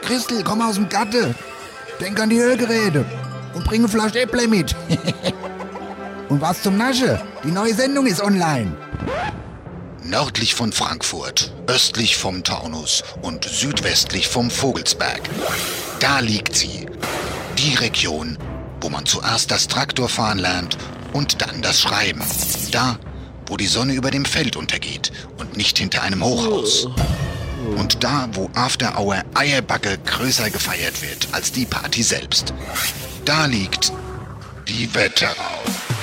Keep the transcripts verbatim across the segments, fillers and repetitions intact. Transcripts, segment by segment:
Christel, komm aus dem Gatte. Denk an die Hörgeräte und bring eine Flasche Äpple mit. Und was zum Nasche? Die neue Sendung ist online. Nördlich von Frankfurt, östlich vom Taunus und südwestlich vom Vogelsberg. Da liegt sie. Die Region, wo man zuerst das Traktorfahren lernt und dann das Schreiben. Da, wo die Sonne über dem Feld untergeht und nicht hinter einem Hochhaus. Und da, wo After Hour Eierbacke größer gefeiert wird als die Party selbst. Da liegt die Wetterau.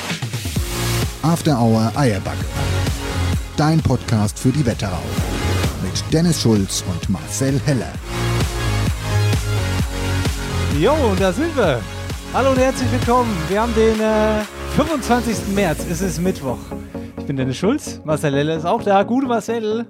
After Hour Eierbacke. Dein Podcast für die Wetterau. Mit Dennis Schulz und Marcel Heller. Jo, und da sind wir. Hallo und herzlich willkommen. Wir haben den äh, fünfundzwanzigsten März. Es ist Mittwoch. Ich bin Dennis Schulz. Marcel Heller ist auch da. Gute Marcel.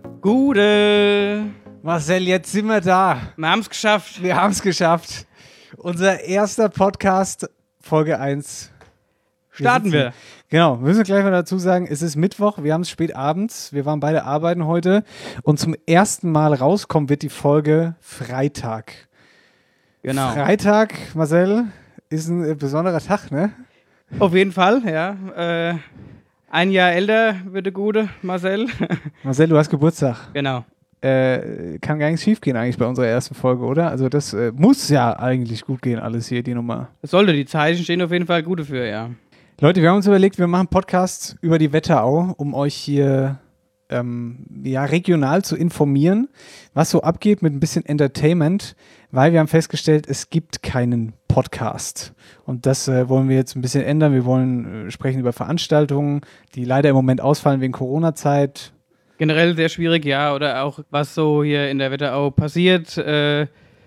Gute. Marcel, jetzt sind wir da. Wir haben es geschafft. Wir haben es geschafft. Unser erster Podcast, Folge eins. Starten wir. Genau, wir müssen gleich mal dazu sagen, es ist Mittwoch, wir haben es spät abends, wir waren beide arbeiten heute und zum ersten Mal rauskommen wird die Folge Freitag. Genau. Freitag, Marcel, ist ein besonderer Tag, ne? Auf jeden Fall, ja. Äh, ein Jahr älter wird der gute Marcel. Marcel, du hast Geburtstag. Genau. Äh, kann gar nichts schief gehen eigentlich bei unserer ersten Folge, oder? Also das äh, muss ja eigentlich gut gehen, alles hier, die Nummer. Das sollte, die Zeichen stehen auf jeden Fall gut dafür, ja. Leute, wir haben uns überlegt, wir machen Podcasts über die Wetterau, um euch hier ähm, ja, regional zu informieren, was so abgeht mit ein bisschen Entertainment, weil wir haben festgestellt, es gibt keinen Podcast. Und das äh, wollen wir jetzt ein bisschen ändern. Wir wollen äh, sprechen über Veranstaltungen, die leider im Moment ausfallen wegen Corona-Zeit. Generell sehr schwierig, ja, oder auch was so hier in der Wetterau passiert. Äh,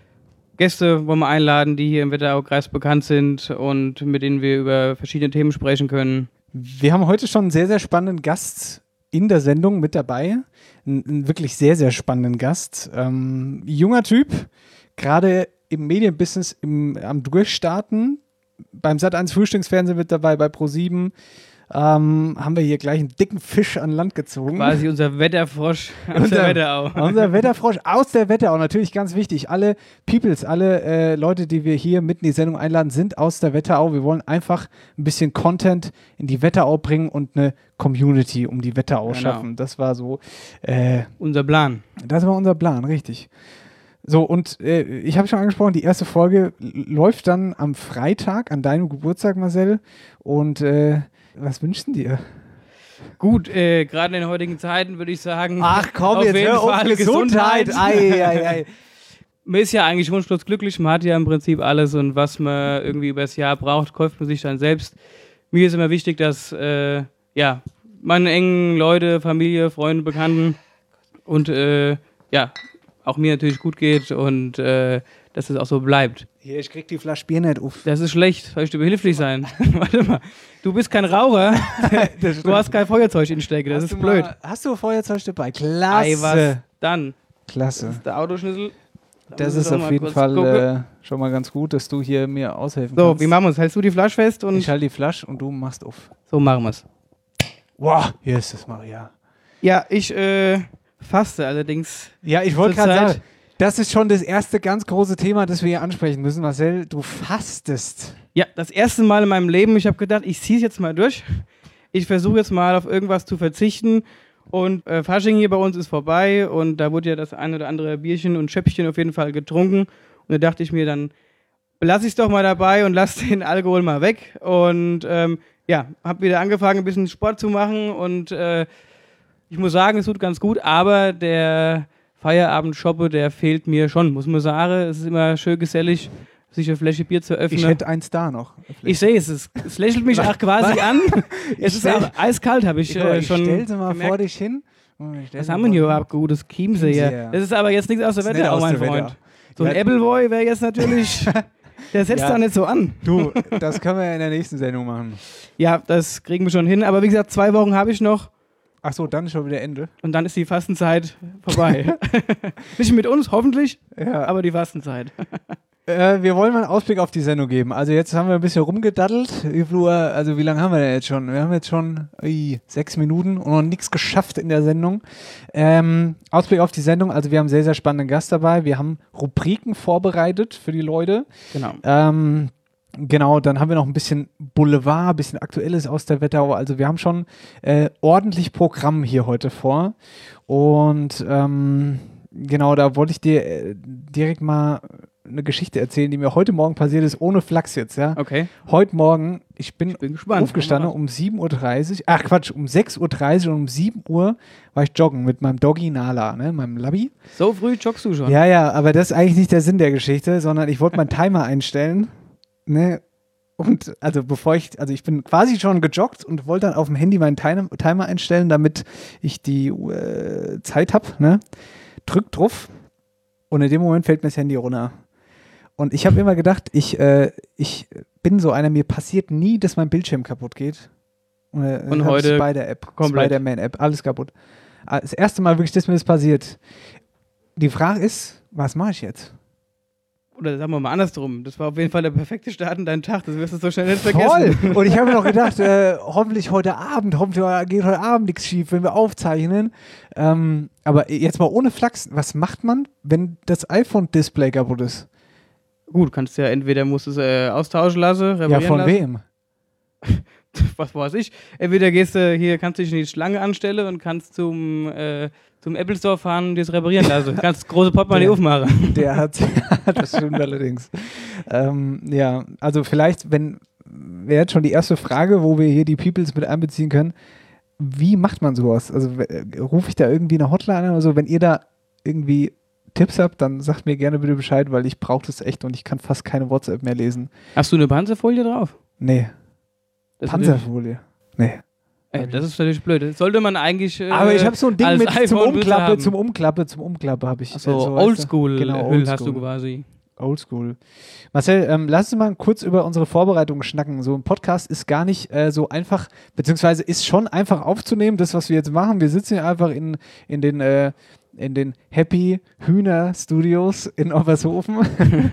Gäste wollen wir einladen, die hier im Wetteraukreis bekannt sind und mit denen wir über verschiedene Themen sprechen können. Wir haben heute schon einen sehr, sehr spannenden Gast in der Sendung mit dabei. Einen, einen wirklich sehr, sehr spannenden Gast. Ähm, junger Typ, gerade im Medienbusiness im, am Durchstarten. Beim Sat eins Frühstücksfernsehen mit dabei, bei ProSieben. Ähm, haben wir hier gleich einen dicken Fisch an Land gezogen. Quasi unser Wetterfrosch aus unser, der Wetterau. Unser Wetterfrosch aus der Wetterau, natürlich ganz wichtig. Alle Peoples, alle äh, Leute, die wir hier mit in die Sendung einladen, sind aus der Wetterau. Wir wollen einfach ein bisschen Content in die Wetterau bringen und eine Community um die Wetterau Genau. schaffen. Das war so äh, Unser Plan. Das war unser Plan, richtig. So, und äh, ich habe schon angesprochen, die erste Folge läuft dann am Freitag, an deinem Geburtstag, Marcel. Und äh, was wünschst du dir? Gut, äh, gerade in den heutigen Zeiten würde ich sagen, Ach komm, auf jetzt jeden hör auf, Fall Gesundheit. Gesundheit. Ei, ei, ei. Man ist ja eigentlich wunschlos glücklich, man hat ja im Prinzip alles und was man irgendwie übers Jahr braucht, kauft man sich dann selbst. Mir ist immer wichtig, dass äh, ja, meine engen Leute, Familie, Freunde, Bekannten und äh, ja, auch mir natürlich gut geht und äh, dass es auch so bleibt. Hier, ich krieg die Flasche Bier nicht auf. Das ist schlecht, soll ich dir behilflich sein? Warte mal, du bist kein Raucher, du hast kein Feuerzeug in Stecke, das Hast ist du blöd. Mal, hast du Feuerzeug dabei? Klasse. Ei, was dann? Klasse. Das ist der Autoschlüssel. Da Das muss ich ist doch auf mal jeden kurz Fall gucken. äh, schon mal ganz gut, dass du hier mir aushelfen So, kannst. wie machen wir es? Hältst du die Flasche fest? Und Ich halte die Flasche und du machst auf. so machen wir es. Wow, hier ist es, Maria. Ja, ich äh, faste allerdings. Ja, ich wollte Zur gerade Zeit- sagen, das ist schon das erste ganz große Thema, das wir hier ansprechen müssen. Marcel, du fastest. Ja, das erste Mal in meinem Leben, ich habe gedacht, ich ziehe es jetzt mal durch. Ich versuche jetzt mal auf irgendwas zu verzichten. Und äh, Fasching hier bei uns ist vorbei und da wurde ja das ein oder andere Bierchen und Schöppchen auf jeden Fall getrunken. Und da dachte ich mir, dann belasse ich es doch mal dabei und lasse den Alkohol mal weg. Und ähm, ja, habe wieder angefangen, ein bisschen Sport zu machen und äh, ich muss sagen, es tut ganz gut, aber der Feierabend-Shoppe, der fehlt mir schon, muss man sagen. Es ist immer schön gesellig, sich eine Flasche Bier zu öffnen. Ich hätte eins da noch. Ich sehe es, es, es lächelt mich auch quasi an. Es ist stell- aber eiskalt, habe ich, Ich, äh, ich schon stell sie mal gemerkt. vor dich hin. Was haben wir denn hier überhaupt gutes Chiemsee hier? Chiemsee. Das ist aber jetzt nichts aus der Das ist nicht Wetterau, aus mein der Freund. Wetterau. So ein Ja. Appleboy wäre jetzt natürlich, der setzt Ja. da nicht so an. Du, das können wir ja in der nächsten Sendung machen. Ja, das kriegen wir schon hin. Aber wie gesagt, zwei Wochen habe ich noch Ach so, dann ist schon wieder Ende. und dann ist die Fastenzeit vorbei. Nicht mit uns, hoffentlich, Ja. aber die Fastenzeit. Äh, wir wollen mal einen Ausblick auf die Sendung geben. Also jetzt haben wir ein bisschen rumgedaddelt. Wie viel Uhr, also wie lange haben wir denn jetzt schon? Wir haben jetzt schon ui, sechs Minuten und noch nichts geschafft in der Sendung. Ähm, Ausblick auf die Sendung. Also wir haben einen sehr, sehr spannenden Gast dabei. Wir haben Rubriken vorbereitet für die Leute. Genau. Ähm, Genau, dann haben wir noch ein bisschen Boulevard, ein bisschen Aktuelles aus der Wetterau. Also wir haben schon äh, ordentlich Programm hier heute vor. Und ähm, genau, da wollte ich dir äh, direkt mal eine Geschichte erzählen, die mir heute Morgen passiert ist, ohne Flachs jetzt, ja. Okay. Heute Morgen, ich bin, Ich bin gespannt. aufgestanden um sieben Uhr dreißig, ach Quatsch, um sechs Uhr dreißig und um sieben Uhr war ich joggen mit meinem Doggy Nala, ne, meinem Labby. So früh joggst du schon? Ja, ja, aber das ist eigentlich nicht der Sinn der Geschichte, sondern ich wollte meinen Timer einstellen. Ne, und also bevor ich, also ich bin quasi schon gejoggt und wollte dann auf dem Handy meinen Timer, Timer einstellen, damit ich die äh, Zeit habe, ne? Drück drauf und in dem Moment fällt mir das Handy runter. Und ich habe immer gedacht, ich, äh, ich bin so einer, mir passiert nie, dass mein Bildschirm kaputt geht. Und, äh, und heute Spider-App, komplett. Spider-Man-App, alles kaputt. Das erste Mal wirklich, dass mir das passiert. Die Frage ist, was mache ich jetzt? Oder sagen wir mal andersrum. Das war auf jeden Fall der perfekte Start in deinen Tag. Das wirst du so schnell nicht vergessen. Voll! Und ich habe mir noch gedacht, äh, hoffentlich heute Abend, hoffentlich geht heute Abend nichts schief, wenn wir aufzeichnen. Ähm, aber jetzt mal ohne Flachs, was macht man, wenn das iPhone-Display kaputt ist? Gut, kannst ja entweder musst du es äh, austauschen lassen, reparieren Ja, von lassen. wem? Was weiß ich. Entweder gehst du hier, kannst dich in die Schlange anstellen und kannst zum, äh, zum Apple Store fahren und dir es reparieren lassen. Kannst das große Portemonnaie aufmachen. Der hat, das stimmt allerdings. Ähm, ja, also vielleicht, wenn, wäre jetzt schon die erste Frage, wo wir hier die Peoples mit einbeziehen können. Wie macht man sowas? Also äh, rufe ich da irgendwie eine Hotline an oder so? Wenn ihr da irgendwie Tipps habt, dann sagt mir gerne bitte Bescheid, weil ich brauche das echt und ich kann fast keine WhatsApp mehr lesen. Hast du eine Panzerfolie drauf? Nee. Das Panzerfolie? Nee. Ey, das ist natürlich blöd. Das sollte man eigentlich. Äh, Aber ich habe so ein Ding als mit zum iPhone Umklappe, haben. zum Umklappe, zum Umklappe habe ich. Ach so, äh, so, weißt du? Oldschool Genau, Hüll hast Oldschool. du quasi. Oldschool. Marcel, ähm, lass uns mal kurz über unsere Vorbereitung schnacken. So ein Podcast ist gar nicht äh, so einfach, beziehungsweise ist schon einfach aufzunehmen, das, was wir jetzt machen. Wir sitzen hier einfach in, in den äh, in den Happy Hühner Studios in Oppershofen.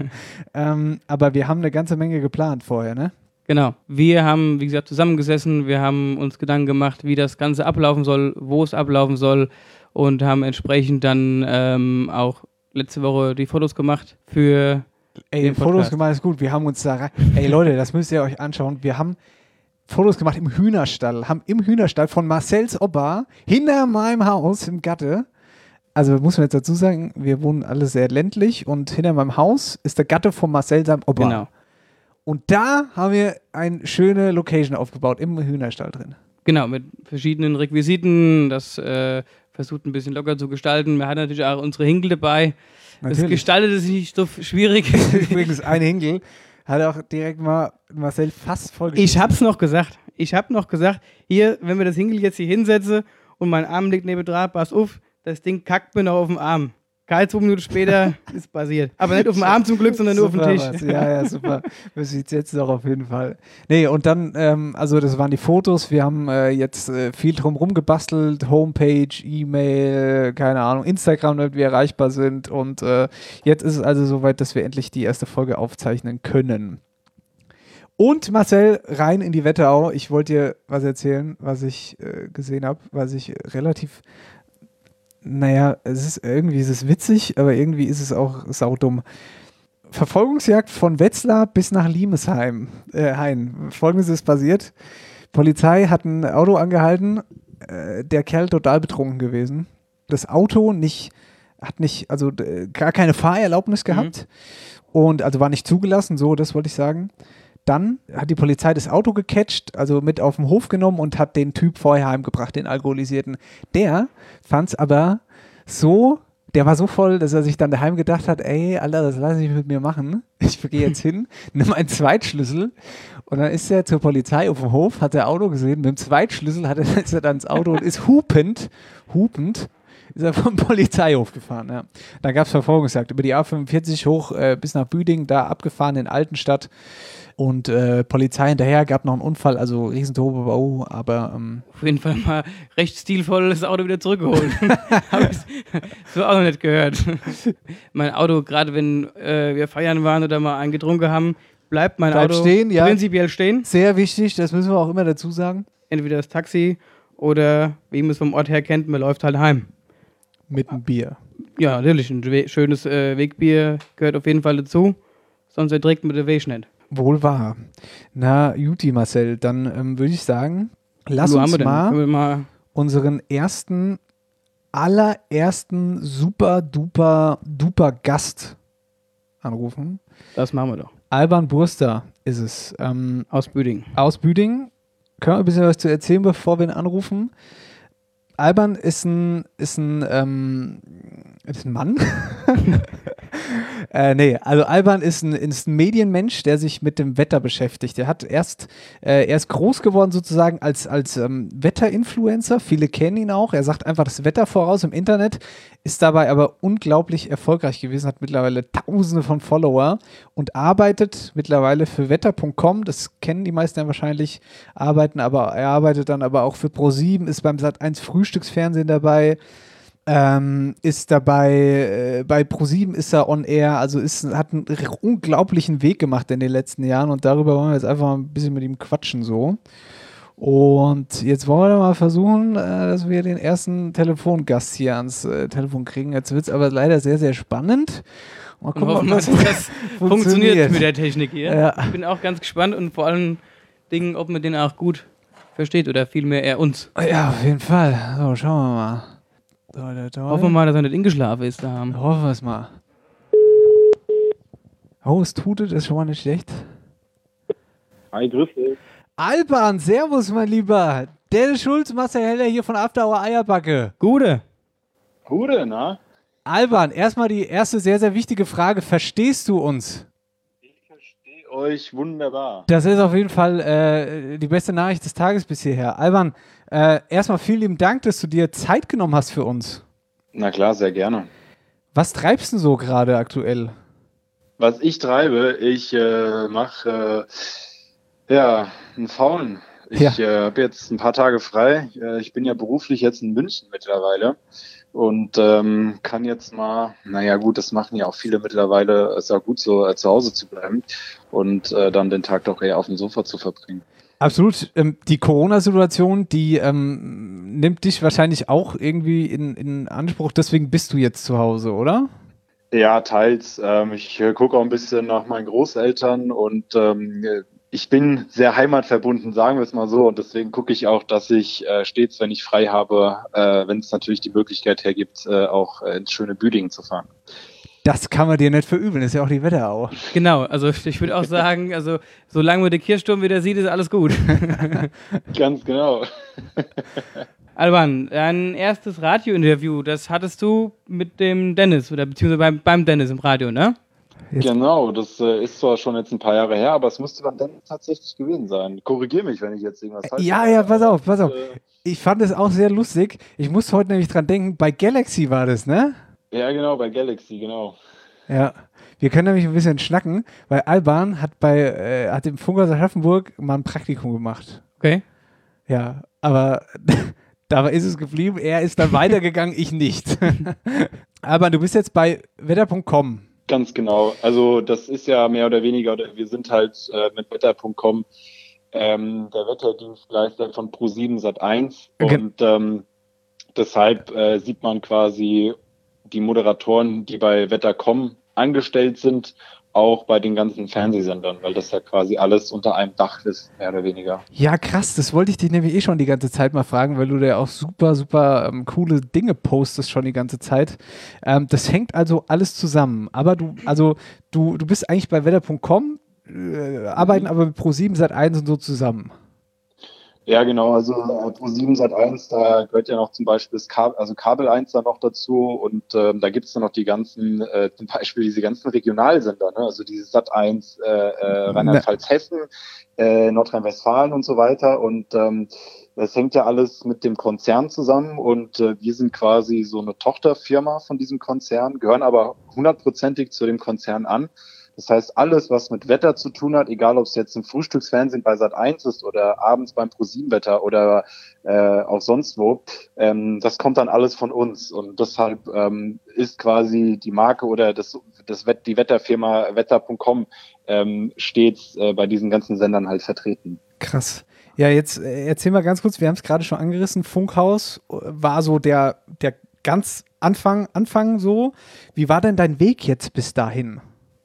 ähm, aber wir haben eine ganze Menge geplant vorher, ne? Genau. Wir haben, wie gesagt, zusammengesessen, wir haben uns Gedanken gemacht, wie das Ganze ablaufen soll, wo es ablaufen soll und haben entsprechend dann ähm, auch letzte Woche die Fotos gemacht für Ey, den Fotos Podcast. gemacht ist gut. Wir haben uns da rein. Ey Leute, das müsst ihr euch anschauen. Wir haben Fotos gemacht im Hühnerstall, haben im Hühnerstall von Marcells Opa hinter meinem Haus im Gatte. Also muss man jetzt dazu sagen, wir wohnen alle sehr ländlich und hinter meinem Haus ist der Gatte von Marcel seinem Opa. Genau. Und da haben wir eine schöne Location aufgebaut, im Hühnerstall drin. Genau, mit verschiedenen Requisiten, das äh, versucht ein bisschen locker zu gestalten. Wir hatten natürlich auch unsere Hinkel dabei. Das Natürlich. gestaltete sich nicht so schwierig. Übrigens, ein Hinkel hat auch direkt mal Marcel fast vollgeschrieben. Ich hab's noch gesagt. Ich hab noch gesagt, hier, wenn wir das Hinkel jetzt hier hinsetze und mein Arm liegt neben dran, pass auf, das Ding kackt mir noch auf dem Arm. Keine zwei Minuten später ist passiert. Aber nicht auf dem Arm zum Glück, sondern nur auf dem Super Tisch. was. Ja, ja, super. Das sieht jetzt auch auf jeden Fall. Nee, und dann, ähm, also das waren die Fotos. Wir haben äh, jetzt äh, viel drumherum gebastelt. Homepage, E-Mail, keine Ahnung, Instagram, damit wir erreichbar sind. Und äh, jetzt ist es also soweit, dass wir endlich die erste Folge aufzeichnen können. Und Marcel, rein in die Wetterau. Ich wollte dir was erzählen, was ich äh, gesehen habe, was ich relativ... Naja, es ist irgendwie ist es witzig, aber irgendwie ist es auch saudumm. Verfolgungsjagd von Wetzlar bis nach Limesheim. Äh, Hain. Folgendes ist passiert. Polizei hat ein Auto angehalten, äh, der Kerl total betrunken gewesen. Das Auto nicht, hat nicht, also äh, gar keine Fahrerlaubnis gehabt mhm. und also war nicht zugelassen, so, das wollte ich sagen. Dann hat die Polizei das Auto gecatcht, also mit auf den Hof genommen und hat den Typ vorher heimgebracht, den Alkoholisierten. Der fand es aber so, der war so voll, dass er sich dann daheim gedacht hat, ey, Alter, das lass ich mit mir machen. Ich gehe jetzt hin, nimm einen Zweitschlüssel und dann ist er zur Polizei auf dem Hof, hat er Auto gesehen, mit dem Zweitschlüssel hat er, ist er dann ins Auto und ist hupend, hupend ist er vom Polizeihof gefahren, ja. Da gab es Verfolgungsjagd über die A fünfundvierzig hoch äh, bis nach Büdingen, da abgefahren in Altenstadt. Und äh, Polizei hinterher, gab noch einen Unfall, also Riesentobau, aber ähm auf jeden Fall mal recht stilvoll das Auto wieder zurückgeholt. Habe ich so auch noch nicht gehört. Mein Auto, gerade wenn äh, wir feiern waren oder mal einen getrunken haben, bleibt mein Bleibt Auto stehen, ja. prinzipiell stehen. Sehr wichtig, das müssen wir auch immer dazu sagen. Entweder das Taxi oder, wie man es vom Ort her kennt, man läuft halt heim. Mit einem Bier. Ja, natürlich, ein we- schönes äh, Wegbier gehört auf jeden Fall dazu, sonst erträgt man den Weg nicht. Wohl wahr. Na, Juti, Marcel, dann ähm, würde ich sagen, lass Wo haben uns wir denn? mal, Können wir mal unseren ersten, allerersten super duper duper Gast anrufen. das machen wir doch. Alban Burster ist es. Ähm, Aus Büdingen. aus Büdingen. Können wir ein bisschen was zu erzählen, bevor wir ihn anrufen? Alban ist ein, ist ein, ähm, ist ein Mann? äh, nee, also Alban ist ein, ist ein Medienmensch, der sich mit dem Wetter beschäftigt. Er hat erst, äh, er ist groß geworden sozusagen als, als ähm, Wetterinfluencer. Viele kennen ihn auch. Er sagt einfach das Wetter voraus im Internet, ist dabei aber unglaublich erfolgreich gewesen, hat mittlerweile Tausende von Follower und arbeitet mittlerweile für wetter punkt com. Das kennen die meisten ja wahrscheinlich, arbeiten aber, er arbeitet dann aber auch für ProSieben, ist beim Sat eins Frühstücksfernsehen dabei. Ähm, ist dabei, äh, bei ProSieben ist er on air, also ist, hat einen r- unglaublichen Weg gemacht in den letzten Jahren und darüber wollen wir jetzt einfach mal ein bisschen mit ihm quatschen so. Und jetzt wollen wir mal versuchen, äh, dass wir den ersten Telefongast hier ans äh, Telefon kriegen. Jetzt wird es aber leider sehr, sehr spannend. Mal Und gucken, hoffen, ob dass das das funktioniert mit der Technik hier. Ja. Ich bin auch ganz gespannt und vor allen Dingen, ob man den auch gut versteht oder vielmehr er uns. Ja, auf jeden Fall. So, schauen wir mal. Toi, toi, toi. Hoffen wir mal, dass er nicht eingeschlafen ist. Da haben. Hoffen wir es mal. Oh, es tutet, ist schon mal nicht schlecht. Hi, grüß dich. Alban, servus, mein Lieber. Dennis Schulz, Marcel Heller hier von After Hour Eierbacke. Gute. Gute, na? Alban, erstmal die erste sehr, sehr wichtige Frage. Verstehst du uns? Ich verstehe euch wunderbar. Das ist auf jeden Fall äh, die beste Nachricht des Tages bis hierher. Alban, äh, erstmal vielen lieben Dank, dass du dir Zeit genommen hast für uns. Na klar, sehr gerne. Was treibst du so gerade aktuell? Was ich treibe, ich äh, mache äh, ja einen Faulen. Ich Ja. äh, habe jetzt ein paar Tage frei. Äh, ich bin ja beruflich jetzt in München mittlerweile und ähm, kann jetzt mal, naja gut, das machen ja auch viele mittlerweile, ist ja gut so äh, zu Hause zu bleiben und äh, dann den Tag doch eher auf dem Sofa zu verbringen. Absolut. Ähm, die Corona-Situation, die ähm, nimmt dich wahrscheinlich auch irgendwie in, in Anspruch. Deswegen bist du jetzt zu Hause, oder? Ja, teils. Ähm, ich äh, gucke auch ein bisschen nach meinen Großeltern und ähm, ich bin sehr heimatverbunden, sagen wir es mal so. Und deswegen gucke ich auch, dass ich äh, stets, wenn ich frei habe, äh, wenn es natürlich die Möglichkeit hergibt, äh, auch äh, ins schöne Büdingen zu fahren. Das kann man dir nicht verübeln. Das ist ja auch die Wetterau. Genau, also ich würde auch sagen, also solange man den Kirchturm wieder sieht, ist alles gut. Ganz genau. Alban, dein erstes Radio-Interview, das hattest du mit dem Dennis oder beziehungsweise beim, beim Dennis im Radio, ne? Jetzt- Genau, das äh, ist zwar schon jetzt ein paar Jahre her, aber es müsste dann dann tatsächlich gewesen sein. Korrigier mich, wenn ich jetzt irgendwas falsch Ja, mache. ja, pass auf, pass auf. Äh, Ich fand es auch sehr lustig. Ich muss heute nämlich dran denken, bei Galaxy war das, ne? Ja, genau, bei Galaxy, genau. Ja. Wir können nämlich ein bisschen schnacken, weil Alban hat bei äh, hat im Funkhaus Aschaffenburg mal ein Praktikum gemacht. Okay. Ja, aber dabei ist es geblieben. Er ist dann weitergegangen, ich nicht. Alban, du bist jetzt bei wetter punkt com. Ganz genau. Also das ist ja mehr oder weniger, oder wir sind halt äh, mit wetter punkt com ähm, der Wetterdienstleister von ProSieben Sat eins Okay. und ähm, deshalb äh, sieht man quasi die Moderatoren, die bei wetter punkt com angestellt sind, auch bei den ganzen Fernsehsendern, weil das ja quasi alles unter einem Dach ist, mehr oder weniger. Ja, krass, das wollte ich dich nämlich eh schon die ganze Zeit mal fragen, weil du da ja auch super, super ähm, coole Dinge postest schon die ganze Zeit. Ähm, das hängt also alles zusammen. Aber du, also du, du bist eigentlich bei wetter punkt com, äh, arbeiten aber mit ProSieben Sat eins und so zusammen. Ja, genau, also äh, ProSieben Sat eins, da gehört ja noch zum Beispiel das Kabel, also Kabel eins da noch dazu und ähm, da gibt's dann noch die ganzen, äh, zum Beispiel diese ganzen Regionalsender, ne? Also diese Sat eins, äh, äh, Rheinland-Pfalz-Hessen, äh, Nordrhein-Westfalen und so weiter und ähm, Das hängt ja alles mit dem Konzern zusammen und äh, wir sind quasi so eine Tochterfirma von diesem Konzern, gehören aber hundertprozentig zu dem Konzern an. Das heißt, alles, was mit Wetter zu tun hat, egal ob es jetzt im Frühstücksfernsehen bei Sat eins ist oder abends beim ProSieben-Wetter oder äh, auch sonst wo, ähm, das kommt dann alles von uns. Und deshalb ähm, ist quasi die Marke oder das, das Wett, die Wetterfirma wetter punkt com ähm, stets äh, bei diesen ganzen Sendern halt vertreten. Krass. Ja, jetzt äh, erzähl mal ganz kurz, wir haben es gerade schon angerissen, Funkhaus war so der, der ganz Anfang, Anfang so. Wie war denn dein Weg jetzt bis dahin?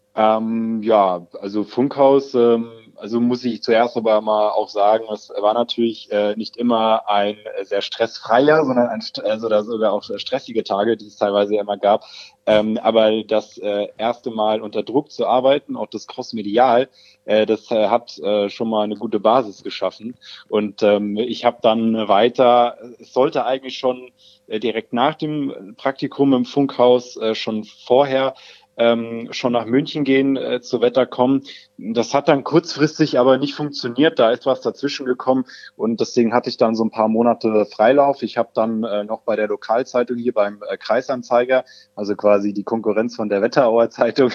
Ähm, ja, also Funkhaus, ähm, also muss ich zuerst aber mal auch sagen, es war natürlich äh, nicht immer ein äh, sehr stressfreier, sondern ein, also da sogar auch stressige Tage, die es teilweise immer gab. Ähm, aber das äh, erste Mal unter Druck zu arbeiten, auch das Crossmedial, äh, das äh, hat äh, schon mal eine gute Basis geschaffen. Und ähm, ich habe dann weiter, es sollte eigentlich schon äh, direkt nach dem Praktikum im Funkhaus äh, schon vorher Ähm, schon nach München gehen, äh, zu Wetter kommen. Das hat dann kurzfristig aber nicht funktioniert, da ist was dazwischen gekommen und deswegen hatte ich dann so ein paar Monate Freilauf. Ich habe dann äh, noch bei der Lokalzeitung hier beim äh, Kreisanzeiger, also quasi die Konkurrenz von der Wetterauer Zeitung,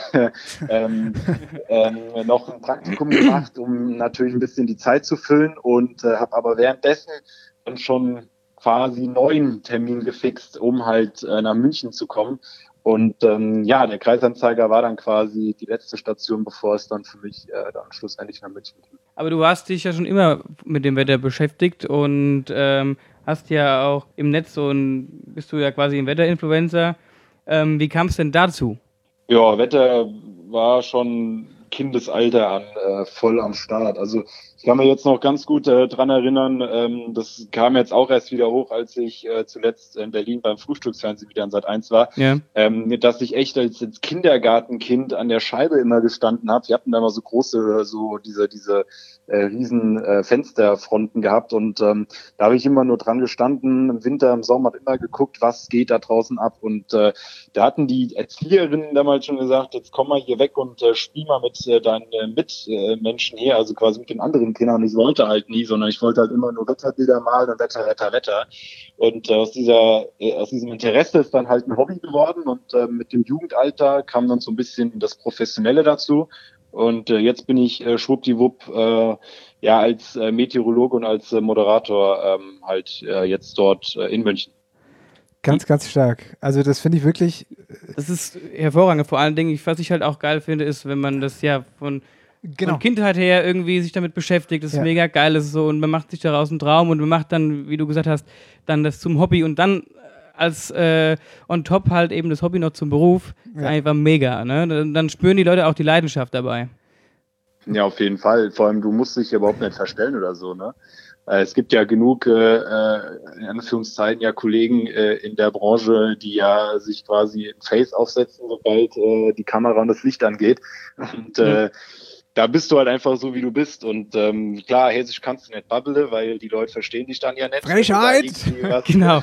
ähm, ähm, noch ein Praktikum gemacht, um natürlich ein bisschen die Zeit zu füllen und äh, habe aber währenddessen dann schon quasi einen neuen Termin gefixt, um halt äh, nach München zu kommen. Und ähm, ja, der Kreisanzeiger war dann quasi die letzte Station, bevor es dann für mich äh, dann schlussendlich nach München ging. Aber du hast dich ja schon immer mit dem Wetter beschäftigt und ähm, hast ja auch im Netz so ein, bist du ja quasi ein Wetterinfluencer. Ähm, wie kam es denn dazu? Ja, Wetter war schon Kindesalter an äh, voll am Start. Also ich kann mir jetzt noch ganz gut äh, dran erinnern, ähm, das kam jetzt auch erst wieder hoch, als ich äh, zuletzt in Berlin beim Frühstücksfernsehen wieder in Sat eins war, ja. ähm, dass ich echt als, als Kindergartenkind an der Scheibe immer gestanden habe. Wir hatten da mal so große, so diese diese äh, riesen äh, Fensterfronten gehabt und ähm, da habe ich immer nur dran gestanden, im Winter, im Sommer immer geguckt, was geht da draußen ab und äh, da hatten die Erzieherinnen damals schon gesagt, jetzt komm mal hier weg und äh, spiel mal mit äh, deinen äh, Mitmenschen hier, also quasi mit den anderen Kindern. Und ich wollte halt nie, sondern ich wollte halt immer nur Wetterbilder malen und Wetter, Wetter, Wetter. Und äh, aus dieser, äh, aus diesem Interesse ist dann halt ein Hobby geworden und äh, mit dem Jugendalter kam dann so ein bisschen das Professionelle dazu. Und äh, jetzt bin ich äh, schwuppdiwupp äh, ja als äh, Meteorologe und als äh, Moderator ähm, halt äh, jetzt dort äh, in München. Ganz, ganz stark. Also das finde ich wirklich... Das ist hervorragend. Vor allen Dingen, was ich halt auch geil finde, ist, wenn man das ja von, genau. von Kindheit her irgendwie sich damit beschäftigt. Das ist ja. mega geil. Das ist so, und man macht sich daraus einen Traum und man macht dann, wie du gesagt hast, dann das zum Hobby und dann als äh, on top halt eben das Hobby noch zum Beruf. Ja. Einfach mega. Ne? Dann, dann spüren die Leute auch die Leidenschaft dabei. Ja, auf jeden Fall. Vor allem, du musst dich überhaupt nicht verstellen oder so, ne? Es gibt ja genug, äh, in Anführungszeichen, ja Kollegen äh, in der Branche, die ja sich quasi ein Face aufsetzen, sobald äh, die Kamera und das Licht angeht. Und äh, mhm. da bist du halt einfach so, wie du bist. Und ähm, klar, Hessisch kannst du nicht babbeln, weil die Leute verstehen dich dann ja nicht. Frechheit! Genau.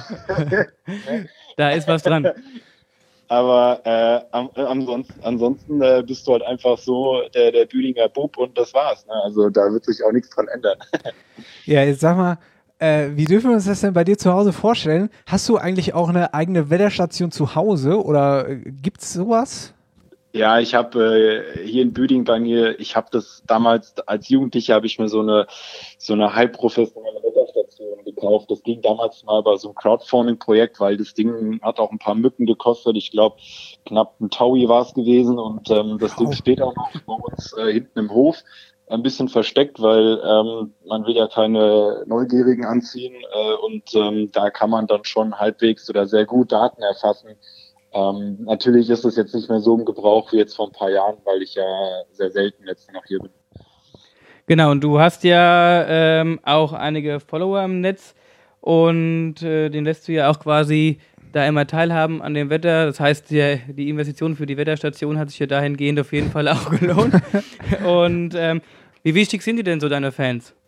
Da ist was dran. Aber äh, am, ansonsten, ansonsten äh, bist du halt einfach so der, der Bühlinger Bub und das war's. Ne? Also da wird sich auch nichts dran ändern. Ja, jetzt sag mal, äh, wie dürfen wir uns das denn bei dir zu Hause vorstellen? Hast du eigentlich auch eine eigene Wetterstation zu Hause oder äh, gibt's sowas? Ja, ich habe äh, hier in Büdingen bei mir, ich habe das damals als Jugendlicher habe ich mir so eine so eine halb professionelle Wetterstation gekauft. Das ging damals mal bei so einem Crowdfunding-Projekt, weil das Ding hat auch ein paar Mücken gekostet. Ich glaube, knapp ein Taui war es gewesen und ähm, das Ding steht auch noch bei uns äh, hinten im Hof. Ein bisschen versteckt, weil ähm, man will ja keine Neugierigen anziehen äh, und ähm, da kann man dann schon halbwegs oder sehr gut Daten erfassen. Ähm, natürlich ist es jetzt nicht mehr so im Gebrauch wie jetzt vor ein paar Jahren, weil ich ja sehr selten jetzt noch hier bin. Genau, und du hast ja ähm, auch einige Follower im Netz und äh, den lässt du ja auch quasi da immer teilhaben an dem Wetter. Das heißt, die, die Investition für die Wetterstation hat sich ja dahingehend auf jeden Fall auch gelohnt. Und ähm, wie wichtig sind die denn so, deine Fans?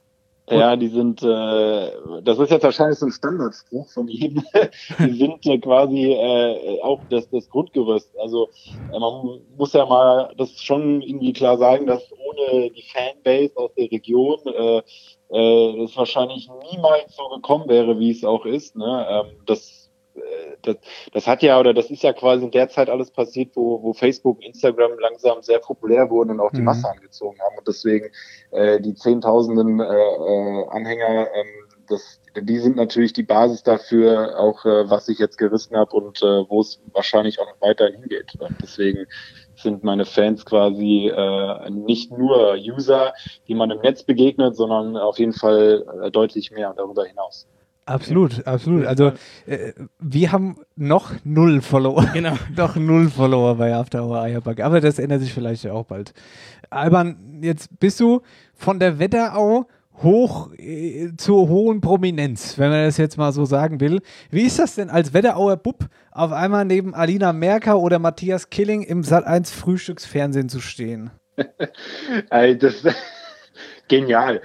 Ja, die sind, äh, das ist jetzt wahrscheinlich so ein Standardspruch von jedem, die sind äh, quasi äh, auch das, das Grundgerüst. Also äh, man muss ja mal das schon irgendwie klar sagen, dass ohne die Fanbase aus der Region äh, äh, das wahrscheinlich niemals so gekommen wäre, wie es auch ist. Ne? Ähm, das Das, das hat ja, oder das ist ja quasi in der Zeit alles passiert, wo, wo Facebook, Instagram langsam sehr populär wurden und auch die Masse angezogen haben. Und deswegen äh, die Zehntausenden äh, äh, Anhänger, ähm, das, die sind natürlich die Basis dafür, auch äh, was ich jetzt gerissen habe und äh, wo es wahrscheinlich auch noch weiterhin hingeht. Und deswegen sind meine Fans quasi äh, nicht nur User, die man im Netz begegnet, sondern auf jeden Fall äh, deutlich mehr darüber hinaus. Absolut, absolut. Also äh, wir haben noch null Follower. Genau. Noch null Follower bei After Hour Eierbacke. Aber das ändert sich vielleicht ja auch bald. Alban, jetzt bist du von der Wetterau hoch äh, zur hohen Prominenz, wenn man das jetzt mal so sagen will. Wie ist das denn als Wetterauer Bub auf einmal neben Alina Merker oder Matthias Killing im Sat eins Frühstücksfernsehen zu stehen? Das genial.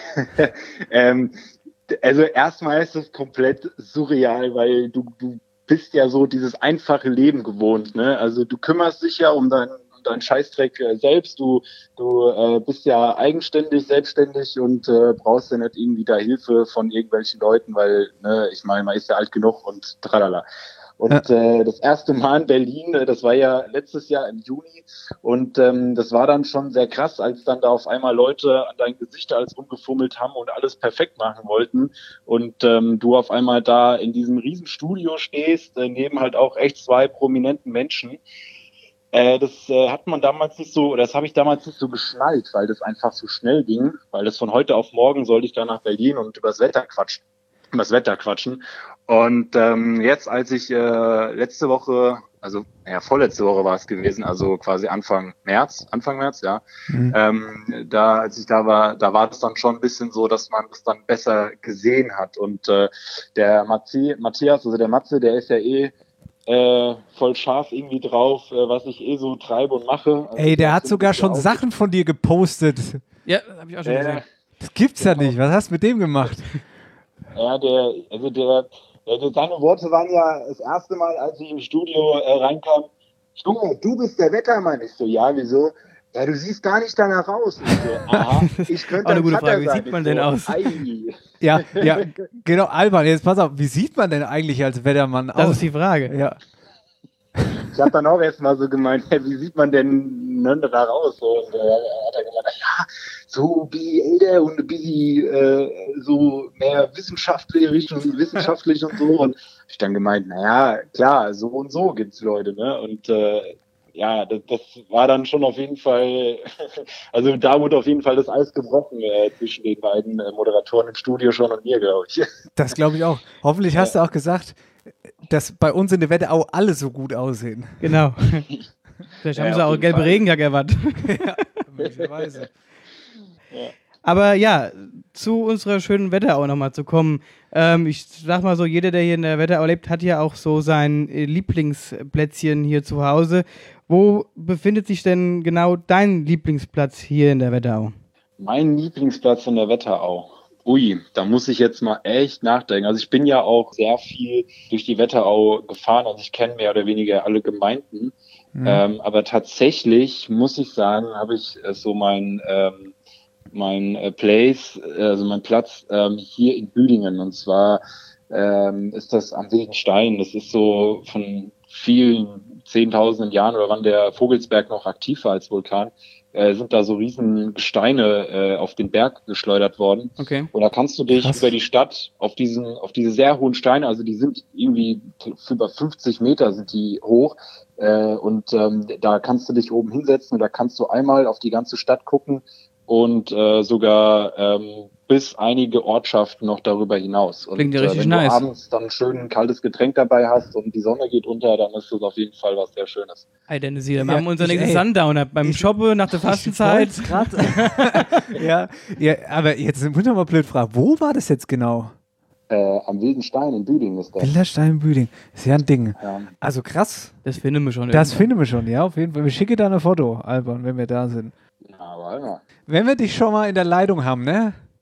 ähm, Also erstmal ist es komplett surreal, weil du, du bist ja so dieses einfache Leben gewohnt, ne? Also du kümmerst dich ja um deinen um deinen Scheißdreck äh, selbst, du du äh, bist ja eigenständig, selbstständig und äh, brauchst ja nicht irgendwie da Hilfe von irgendwelchen Leuten, weil, ne, ich meine, man ist ja alt genug und tralala. Und äh, das erste Mal in Berlin, äh, das war ja letztes Jahr im Juni und ähm, das war dann schon sehr krass, als dann da auf einmal Leute an dein Gesicht alles rumgefummelt haben und alles perfekt machen wollten und ähm, du auf einmal da in diesem riesen Studio stehst, äh, neben halt auch echt zwei prominenten Menschen. Äh, das äh, hat man damals nicht so, oder das habe ich damals nicht so geschnallt, weil das einfach so schnell ging, weil das von heute auf morgen sollte ich dann nach Berlin und übers Wetter quatschen. das Wetter quatschen. Und ähm, jetzt, als ich äh, letzte Woche, also ja, vorletzte Woche war es gewesen, also quasi Anfang März, Anfang März, ja, mhm. ähm, da, als ich da war, da war es dann schon ein bisschen so, dass man das dann besser gesehen hat. Und äh, der Matzi, Matthias, also der Matze, der ist ja eh äh, voll scharf irgendwie drauf, äh, was ich eh so treibe und mache. Also ey, der hat sogar schon auch Sachen von dir gepostet. Ja, hab ich auch schon äh, gesehen. Das gibt's ja nicht. Was hast du mit dem gemacht? Ja, der, also der, der, seine Worte waren ja das erste Mal, als ich im Studio äh, reinkam, Junge, du bist der Wettermann. Ich so, ja, wieso? Ja, du siehst gar nicht danach aus. Ich so, aha, ich könnte eine gute Frage, wie sieht man denn so, aus? Ei. Ja, ja, genau, Alban, jetzt pass auf, wie sieht man denn eigentlich als Wettermann aus? Das ist die Frage. Ja. Ich habe dann auch erst mal so gemeint, hey, wie sieht man denn ne, da raus? So, und äh, hat er gemeint, ja, so ein bisschen älter und ein bisschen äh, so mehr wissenschaftlich, Richtung wissenschaftlich und so. Und hab ich dann gemeint, naja, klar, so und so gibt's Leute, ne? Und äh, ja, das, das war dann schon auf jeden Fall, also da wurde auf jeden Fall das Eis gebrochen äh, zwischen den beiden äh, Moderatoren im Studio schon und mir, glaube ich. Das glaube ich auch. Hoffentlich hast ja. du auch gesagt, dass bei uns in der Wetterau alle so gut aussehen. Genau. Vielleicht haben ja, sie auch gelbe Regenjacke erwartet. Ja, möglicherweise. Ja. Aber ja, zu unserer schönen Wetterau nochmal zu kommen. Ähm, ich sag mal so, jeder, der hier in der Wetterau lebt, hat ja auch so sein Lieblingsplätzchen hier zu Hause. Wo befindet sich denn genau dein Lieblingsplatz hier in der Wetterau? Mein Lieblingsplatz in der Wetterau? Ui, da muss ich jetzt mal echt nachdenken. Also ich bin ja auch sehr viel durch die Wetterau gefahren, also ich kenne mehr oder weniger alle Gemeinden. Mhm. Ähm, aber tatsächlich muss ich sagen, habe ich äh, so mein ähm, mein äh, Place, also mein Platz ähm, hier in Büdingen. Und zwar ähm, ist das am Wilden Stein. Das ist so von vielen zehntausenden Jahren oder wann der Vogelsberg noch aktiv war als Vulkan, äh, sind da so riesen Gesteine äh, auf den Berg geschleudert worden. Okay. Und da kannst du dich Krass. über die Stadt auf diesen, auf diese sehr hohen Steine, also die sind irgendwie über fünfzig Meter sind die hoch, äh, und ähm, da kannst du dich oben hinsetzen und da kannst du einmal auf die ganze Stadt gucken und äh, sogar ähm, bis einige Ortschaften noch darüber hinaus. Und Klingt ja richtig äh, wenn nice. du abends dann schön ein kaltes Getränk dabei hast und die Sonne geht unter, dann ist das auf jeden Fall was sehr Schönes. Hey Dennis, wir ja, haben unseren ich, nächsten Sundowner beim Shoppen nach der Fastenzeit. ja, ja, aber jetzt sind wir noch mal blöd fragen, wo war das jetzt genau? Äh, am Wilden Stein in Büdingen ist das. Wilder Stein in Büdingen, ist ja ein Ding. Ja. Also krass. Das finden wir schon. Das finden wir schon, ja, auf jeden Fall. Wir schicken da ein Foto, Alban, wenn wir da sind. Ja, aber immer. Wenn wir dich schon mal in der Leitung haben, ne?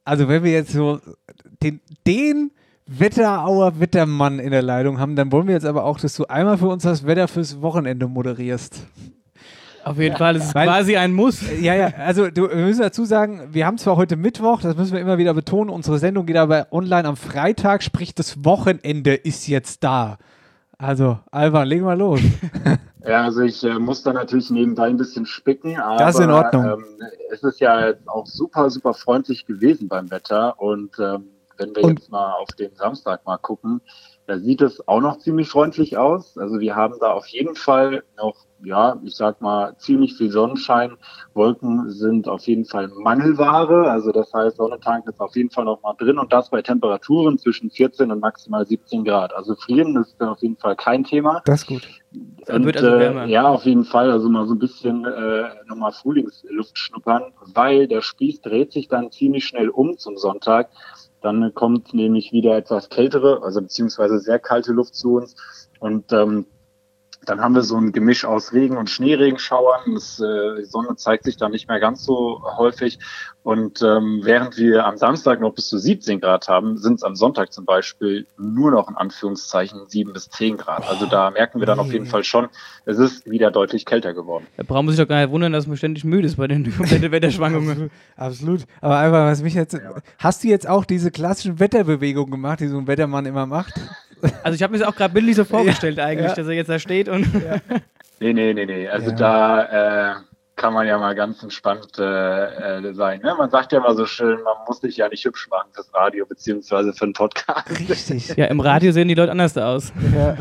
also wenn wir jetzt so den, den Wetterauer Wettermann in der Leitung haben, dann wollen wir jetzt aber auch, dass du einmal für uns das Wetter fürs Wochenende moderierst. Auf jeden Fall, es ist Weil, quasi ein Muss. Ja, ja, also du, wir müssen dazu sagen, wir haben zwar heute Mittwoch, das müssen wir immer wieder betonen, unsere Sendung geht aber online am Freitag, sprich das Wochenende ist jetzt da. Also, Alban, legen wir los. Ja, also ich äh, muss da natürlich nebenbei ein bisschen spicken, aber das ist in Ordnung. Ähm, es ist ja auch super, super freundlich gewesen beim Wetter und ähm, wenn wir und jetzt mal auf den Samstag mal gucken, da sieht es auch noch ziemlich freundlich aus. Also wir haben da auf jeden Fall noch, ja, ich sag mal, ziemlich viel Sonnenschein. Wolken sind auf jeden Fall Mangelware. Also das heißt, Sonnentank ist auf jeden Fall noch mal drin und das bei Temperaturen zwischen vierzehn und maximal siebzehn Grad. Also frieren ist auf jeden Fall kein Thema. Das ist gut. Und, wird also wärmer. Äh, ja, auf jeden Fall. Also mal so ein bisschen äh, nochmal Frühlingsluft schnuppern, weil der Spieß dreht sich dann ziemlich schnell um zum Sonntag. Dann kommt nämlich wieder etwas kältere, also beziehungsweise sehr kalte Luft zu uns. Und ähm, dann haben wir so ein Gemisch aus Regen- und Schneeregenschauern. Das, äh, die Sonne zeigt sich dann nicht mehr ganz so häufig. Und ähm, während wir am Samstag noch bis zu siebzehn Grad haben, sind es am Sonntag zum Beispiel nur noch in Anführungszeichen sieben bis zehn Grad. Also da merken wir dann auf jeden Fall schon, es ist wieder deutlich kälter geworden. Da braucht man sich doch gar nicht wundern, dass man ständig müde ist bei den kompletten Wetterschwankungen. Absolut. Aber einfach, was mich jetzt. Ja. Hast du jetzt auch diese klassischen Wetterbewegungen gemacht, die so ein Wettermann immer macht? Also ich habe mir das auch gerade bildlich so vorgestellt ja, eigentlich, ja. dass er jetzt da steht und... Ja. Nee, nee, nee, nee. Also ja. da äh, kann man ja mal ganz entspannt äh, äh, sein. Ne? Man sagt ja immer so schön, man muss sich ja nicht hübsch machen fürs Radio beziehungsweise für einen Podcast. Richtig. Ja, im Radio sehen die Leute anders aus. Ja.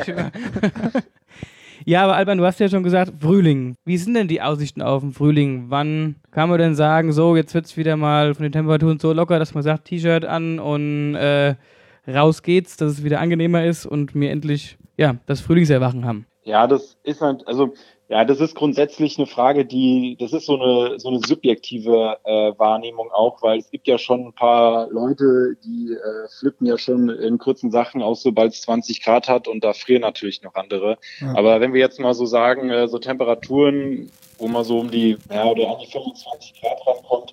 Ja, aber Alban, du hast ja schon gesagt, Frühling. Wie sind denn die Aussichten auf den Frühling? Wann kann man denn sagen, so, jetzt wird es wieder mal von den Temperaturen so locker, dass man sagt, T-Shirt an und äh, raus geht's, dass es wieder angenehmer ist und wir endlich, ja, das Frühlingserwachen haben? Ja, das ist halt, also, ja, das ist grundsätzlich eine Frage, die, das ist so eine, so eine subjektive äh, Wahrnehmung auch, weil es gibt ja schon ein paar Leute, die äh, flippen ja schon in kurzen Sachen aus, sobald es zwanzig Grad hat und da frieren natürlich noch andere. Ja. Aber wenn wir jetzt mal so sagen, äh, so Temperaturen, wo man so um die, ja, oder an die fünfundzwanzig Grad rankommt,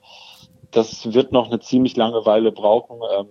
das wird noch eine ziemlich lange Weile brauchen. Ähm,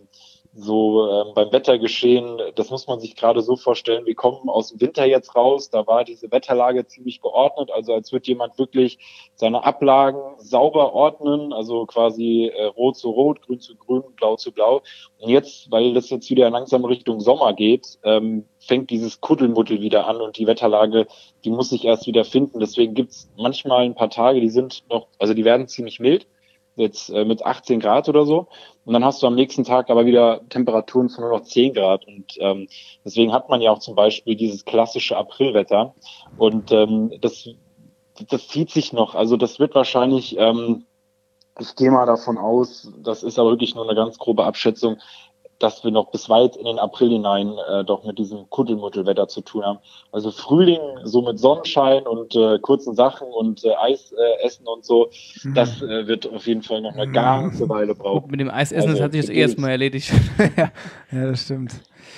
So ähm, beim Wettergeschehen, das muss man sich gerade so vorstellen, wir kommen aus dem Winter jetzt raus, da war diese Wetterlage ziemlich geordnet, also als würde jemand wirklich seine Ablagen sauber ordnen, also quasi äh, rot zu rot, grün zu grün, blau zu blau. Und jetzt, weil das jetzt wieder langsam Richtung Sommer geht, ähm, fängt dieses Kuddelmuddel wieder an und die Wetterlage, die muss sich erst wieder finden. Deswegen gibt's manchmal ein paar Tage, die sind noch, also die werden ziemlich mild, jetzt äh, mit achtzehn Grad oder so. Und dann hast du am nächsten Tag aber wieder Temperaturen von nur noch zehn Grad. Und ähm, deswegen hat man ja auch zum Beispiel dieses klassische Aprilwetter. Und ähm, das, das zieht sich noch. Also das wird wahrscheinlich, ähm, ich gehe mal davon aus, das ist aber wirklich nur eine ganz grobe Abschätzung, dass wir noch bis weit in den April hinein äh, doch mit diesem Kuddelmuddelwetter zu tun haben. Also Frühling, so mit Sonnenschein und äh, kurzen Sachen und äh, Eis äh, essen und so, mhm. das äh, wird auf jeden Fall noch eine ganze Weile brauchen. Gut, mit dem Eisessen, also, das hat sich das eh erstmal erledigt. ja, ja, das stimmt.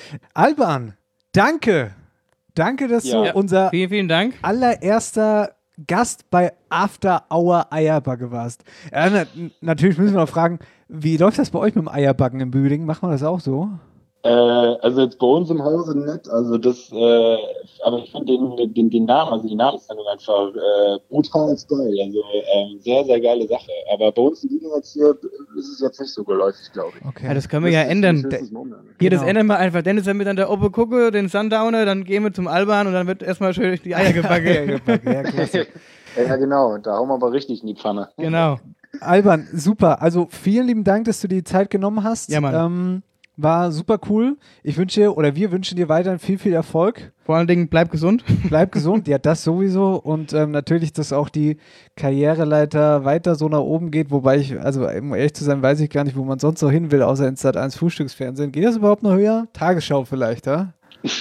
Alban, danke. Danke, dass ja. du ja, unser vielen, vielen Dank. allererster Gast bei After Hour Eierbacke warst. Ja, na, natürlich müssen wir noch fragen, wie läuft das bei euch mit dem Eierbacken im Büding? Macht man das auch so? Äh, also jetzt bei uns im Hause nicht, also das, äh, aber ich finde den, den, den Namen, also die Namensnennung einfach äh, brutal geil, also ähm, sehr, sehr geile Sache. Aber bei uns im Büding jetzt hier ist es jetzt nicht so geläufig, glaube ich. Okay. Ja, das können wir das ja ändern. Das hier, genau. Das ändern wir einfach. Dennis, wenn wir dann der Oppe gucke, den Sundowner, dann gehen wir zum Alban und dann wird erstmal schön die Eier gebacken. ja, klasse. Ja, genau, da hauen wir aber richtig in die Pfanne. Genau. Alban, super. Also vielen lieben Dank, dass du die Zeit genommen hast. Ja, Mann. Ähm, war super cool. Ich wünsche dir, oder wir wünschen dir weiterhin viel, viel Erfolg. Vor allen Dingen, bleib gesund. Bleib gesund, ja, das sowieso. Und ähm, natürlich, dass auch die Karriereleiter weiter so nach oben geht. Wobei ich, also um ehrlich zu sein, weiß ich gar nicht, wo man sonst so hin will, außer ins Sat eins Frühstücksfernsehen. Geht das überhaupt noch höher? Tagesschau vielleicht, ja?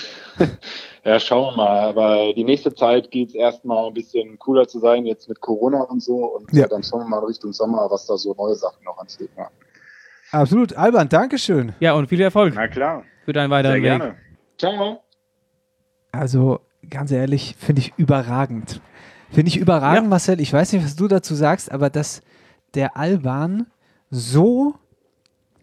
Ja, schauen wir mal. Aber die nächste Zeit geht es erstmal ein bisschen cooler zu sein, jetzt mit Corona und so. Und ja. dann schauen wir mal Richtung Sommer, was da so neue Sachen noch ansteht. Ja. Absolut. Alban, Dankeschön. Ja, und viel Erfolg. Na klar. Für deinen weiteren Sehr Weg. gerne. Ciao. Also, ganz ehrlich, finde ich überragend. Finde ich überragend, ja. Marcel. Ich weiß nicht, was du dazu sagst, aber dass der Alban so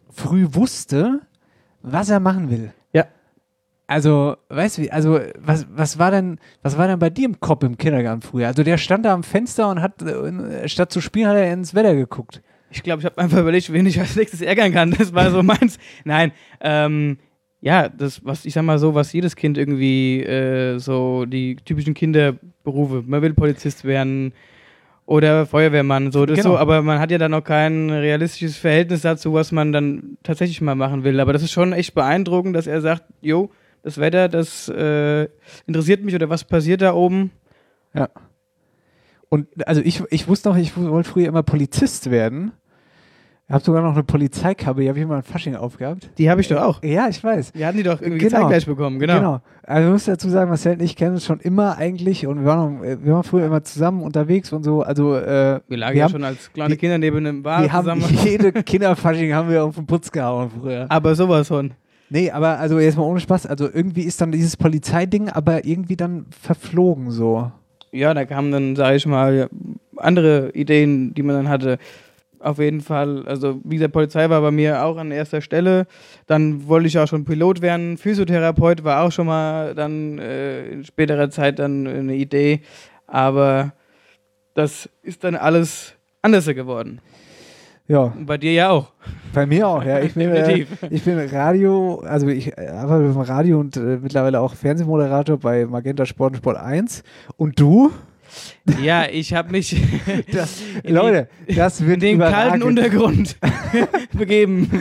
früh wusste, was er machen will. Ja. Also, weißt du, also was, was war denn, was war denn bei dir im Kopf im Kindergarten früher? Also der stand da am Fenster und hat, äh, statt zu spielen, hat er ins Wetter geguckt. Ich glaube, ich habe einfach überlegt, wen ich als nächstes ärgern kann. Das war so meins. Nein, ähm, ja, das, was ich sag mal so, was jedes Kind irgendwie äh, so die typischen Kinderberufe, man will Polizist werden oder Feuerwehrmann, so das Genau. so, aber man hat ja dann noch kein realistisches Verhältnis dazu, was man dann tatsächlich mal machen will. Aber das ist schon echt beeindruckend, dass er sagt, jo, das Wetter, das äh, interessiert mich oder was passiert da oben. Ja. Und also ich, ich wusste noch, ich wollte früher immer Polizist werden. Ich habe sogar noch eine Polizeikappe, die habe ich immer in Fasching aufgehabt. Die habe ich doch auch. Ja, ich weiß. Wir hatten die doch irgendwie Genau. zeitgleich bekommen, genau. Genau. Also ich muss dazu sagen, Marcel und ich kennen uns schon immer eigentlich und wir waren, wir waren früher immer zusammen unterwegs und so. Also äh, Wir lagen wir ja haben, schon als kleine wir- Kinder neben einem Bar wir haben zusammen. jede Kinderfasching haben wir auf den Putz gehauen früher. Aber sowas von. Nee, aber also jetzt mal ohne Spaß, also irgendwie ist dann dieses Polizeiding aber irgendwie dann verflogen so. Ja, da kamen dann, sage ich mal, andere Ideen, die man dann hatte. Auf jeden Fall, also wie gesagt, Polizei war bei mir auch an erster Stelle. Dann wollte ich auch schon Pilot werden. Physiotherapeut war auch schon mal dann äh, in späterer Zeit dann eine Idee. Aber das ist dann alles anders geworden. Ja, Und bei dir ja auch. bei mir auch, ja. Ich bin, äh, Definitiv. ich bin Radio, also ich arbeite beim Radio und äh, mittlerweile auch Fernsehmoderator bei Magenta Sport und Sport eins. Und du? Ja, ich habe mich Das, in Leute, das in wird den kalten überragend. Untergrund begeben.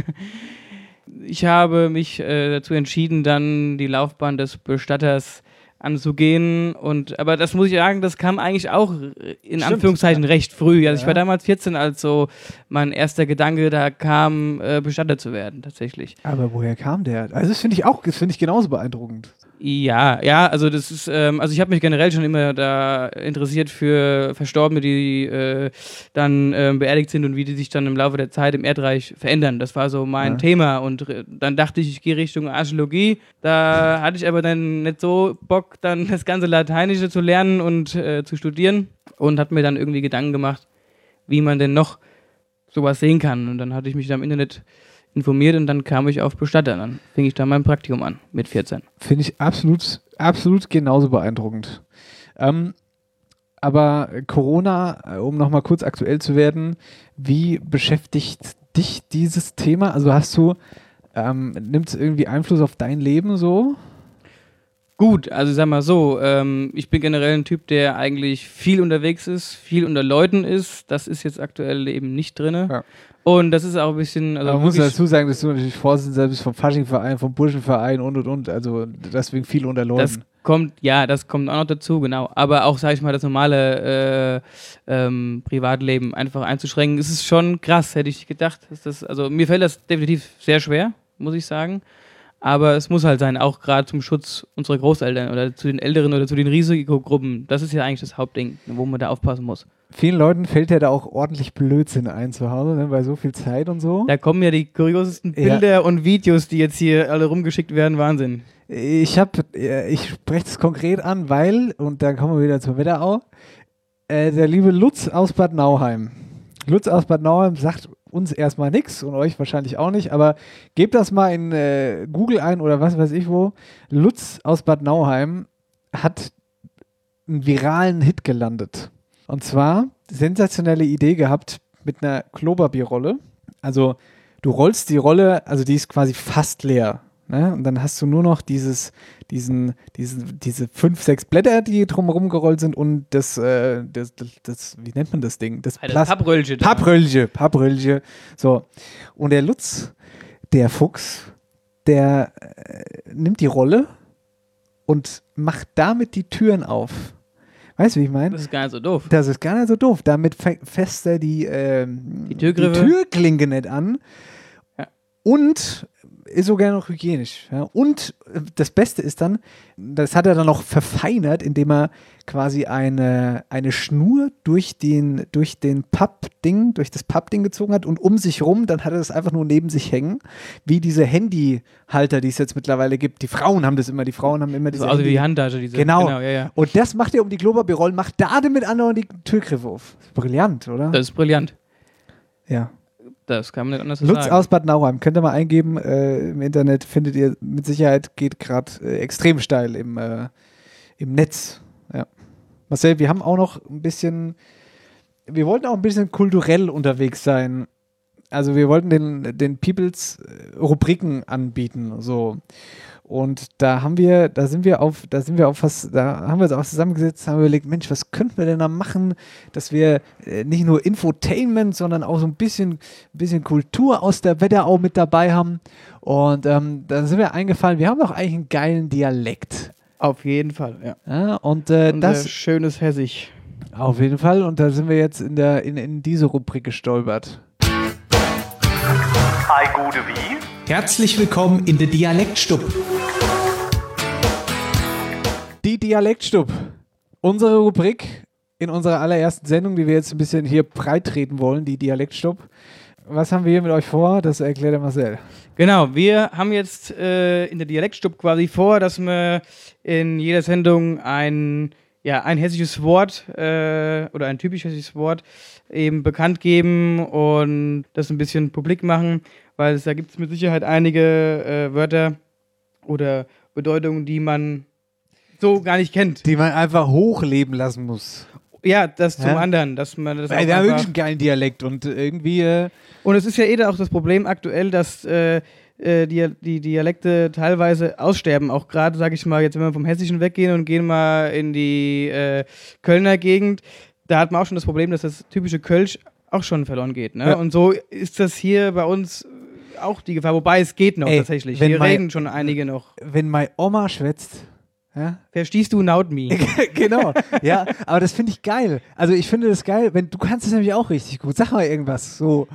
Ich habe mich äh, dazu entschieden, dann die Laufbahn des Bestatters anzugehen. Und, aber das muss ich sagen, das kam eigentlich auch in Stimmt. Anführungszeichen recht früh. Also ich Ja. war damals vierzehn, als so mein erster Gedanke da kam, äh, Bestatter zu werden, tatsächlich. Aber woher kam der? Also das finde ich auch, das finde ich genauso beeindruckend. Ja, ja, also das ist, ähm, also ich habe mich generell schon immer da interessiert für Verstorbene, die äh, dann ähm, beerdigt sind und wie die sich dann im Laufe der Zeit im Erdreich verändern. Das war so mein Ja. Thema und äh, dann dachte ich, ich gehe Richtung Archäologie. Da hatte ich aber dann nicht so Bock, dann das ganze Lateinische zu lernen und äh, zu studieren und hat mir dann irgendwie Gedanken gemacht, wie man denn noch sowas sehen kann. Und dann hatte ich mich da im Internet informiert und dann kam ich auf Bestatter. Dann fing ich da mein Praktikum an mit vierzehn. Finde ich absolut, absolut genauso beeindruckend. Ähm, aber Corona, äh, um nochmal kurz aktuell zu werden, wie beschäftigt dich dieses Thema? Also hast du, ähm, nimmt es irgendwie Einfluss auf dein Leben so? Gut, also sag mal so, ähm, ich bin generell ein Typ, der eigentlich viel unterwegs ist, viel unter Leuten ist. Das ist jetzt aktuell eben nicht drin. Ja. Und das ist auch ein bisschen. Also Aber man muss wirklich- dazu sagen, dass du natürlich Vorsitzender bist vom Faschingverein, vom Burschenverein und und und. Also deswegen viel unter Leuten. Das kommt, ja, das kommt auch noch dazu, genau. Aber auch, sag ich mal, das normale äh, ähm, Privatleben einfach einzuschränken, ist es schon krass, hätte ich gedacht. Dass das, also mir fällt das definitiv sehr schwer, muss ich sagen. Aber es muss halt sein, auch gerade zum Schutz unserer Großeltern oder zu den Älteren oder zu den Risikogruppen. Das ist ja eigentlich das Hauptding, wo man da aufpassen muss. Vielen Leuten fällt ja da auch ordentlich Blödsinn ein zu Hause, ne, bei so viel Zeit und so. Da kommen ja die kuriosesten Ja. Bilder und Videos, die jetzt hier alle rumgeschickt werden. Wahnsinn. Ich habe, ich spreche das konkret an, weil, und dann kommen wir wieder zur Wetterau, äh, der liebe Lutz aus Bad Nauheim. Lutz aus Bad Nauheim sagt uns erstmal nichts und euch wahrscheinlich auch nicht, aber gebt das mal in äh, Google ein oder was weiß ich wo. Lutz aus Bad Nauheim hat einen viralen Hit gelandet. Und zwar sensationelle Idee gehabt mit einer Klopapierrolle. Also du rollst die Rolle, also die ist quasi fast leer. Ne? Und dann hast du nur noch dieses, diesen, diesen, diese fünf, sechs Blätter, die drumherum gerollt sind und das, äh, das, das, das, wie nennt man das Ding? Das Alter, Plast- Pappröllchen. Pappröllchen, Pappröllchen. So. Und der Lutz, der Fuchs, der äh, nimmt die Rolle und macht damit die Türen auf. Weißt du, wie ich meine? Das ist gar nicht so doof. Das ist gar nicht so doof. Damit fe- fässt er die, ähm, Die Türgriffe. die Türklinke nicht an. Ja. Und ist sogar noch hygienisch. Ja. Und äh, das Beste ist dann, das hat er dann noch verfeinert, indem er quasi eine, eine Schnur durch den, durch den Pappding, durch das Pappding gezogen hat und um sich rum, dann hat er das einfach nur neben sich hängen, wie diese Handyhalter, die es jetzt mittlerweile gibt. Die Frauen haben das immer, die Frauen haben immer diese So, also wie Handy- die Handtasche. Diese, Genau. ja, ja. Und das macht er um die Klopapierrollen, macht da damit anderen die Türgriffe auf. Brillant, oder? Das ist brillant. ja. Das kann man nicht anders Lutz sagen. aus Bad Nauheim. Könnt ihr mal eingeben. Äh, Im Internet findet ihr mit Sicherheit, geht gerade äh, extrem steil im, äh, im Netz. Ja. Marcel, wir haben auch noch ein bisschen, wir wollten auch ein bisschen kulturell unterwegs sein. Also wir wollten den, den Peoples äh, Rubriken anbieten, so. Und da haben wir, da sind wir auf, da sind wir auf was, da haben wir uns auch zusammengesetzt, haben wir überlegt, Mensch, was könnten wir denn da machen, dass wir äh, nicht nur Infotainment, sondern auch so ein bisschen, bisschen Kultur aus der Wetterau mit dabei haben. Und ähm, dann sind wir eingefallen, wir haben doch eigentlich einen geilen Dialekt. Auf jeden Fall, ja. Ja, und äh, Unser das schönes Hessisch. auf jeden Fall. Und da sind wir jetzt in der in, in diese Rubrik gestolpert. Hi, gute wie? Herzlich willkommen in der Dialektstub. Die Dialektstub. Unsere Rubrik in unserer allerersten Sendung, die wir jetzt ein bisschen hier breit treten wollen, die Dialektstub. Was haben wir hier mit euch vor? Das erklärt der Marcel. Genau, wir haben jetzt äh, in der Dialektstub quasi vor, dass wir in jeder Sendung ein, ja, ein hessisches Wort äh, oder ein typisch hessisches Wort eben bekannt geben und das ein bisschen publik machen, weil es, da gibt es mit Sicherheit einige äh, Wörter oder Bedeutungen, die man so gar nicht kennt. Die man einfach hochleben lassen muss. Ja, das zum Ja? anderen, dass man das Weil auch wir haben einfach wirklich einen geilen Dialekt und irgendwie. Äh, Und es ist ja eh auch das Problem aktuell, dass äh, äh, die, die Dialekte teilweise aussterben. Auch gerade, sage ich mal, jetzt wenn wir vom Hessischen weggehen und gehen mal in die äh, Kölner Gegend, da hat man auch schon das Problem, dass das typische Kölsch auch schon verloren geht. Ne? Ja. Und so ist das hier bei uns auch die Gefahr. Wobei es geht noch Ey, tatsächlich. wenn Hier mein- reden schon einige noch. wenn meine Oma schwätzt. Ja? Verstehst du Naut me? Genau, ja, aber das finde ich geil. Also ich finde das geil, wenn du kannst es nämlich auch richtig gut. Sag mal irgendwas. So.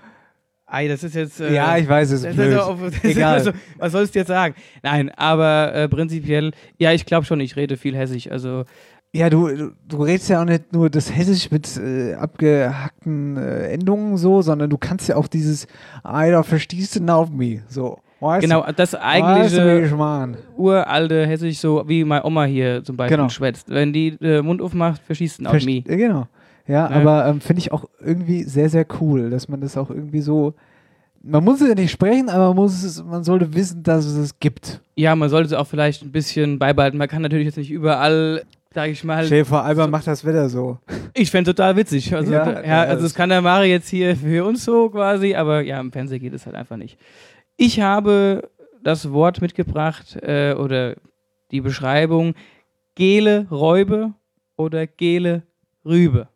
Ei, das ist jetzt. Äh, Ja, ich weiß, es ist das blöd. ist auf, das Egal. Ist also, was sollst du jetzt sagen? Nein, aber äh, prinzipiell, ja, ich glaube schon, ich rede viel Hessisch. Also Ja, du, du, du redest ja auch nicht nur das Hessisch mit äh, abgehackten äh, Endungen so, sondern du kannst ja auch dieses "Ei, da verstehst du auf mich" so. Weißt genau, du? das Weißt du, wie eigentliche ich mein? uralte Hessisch, so wie meine Oma hier zum Beispiel Genau. schwätzt. Wenn die äh, Mund aufmacht, verschießt ein auf Verst- me. äh, Genau. Ja, Ja. aber ähm, finde ich auch irgendwie sehr, sehr cool, dass man das auch irgendwie so. Man muss es ja nicht sprechen, aber man, muss es, man sollte wissen, dass es es gibt. Ja, man sollte es auch vielleicht ein bisschen beibehalten. Man kann natürlich jetzt nicht überall, sag ich mal, Stell dir vor, Alba so- macht das Wetter so. ich fände total witzig. Also, Ja, ja, ja, also das- das kann der Mari jetzt hier für uns so quasi, aber ja, im Fernsehen geht es halt einfach nicht. Ich habe das Wort mitgebracht äh, oder die Beschreibung Gele Räube oder Gele Rübe.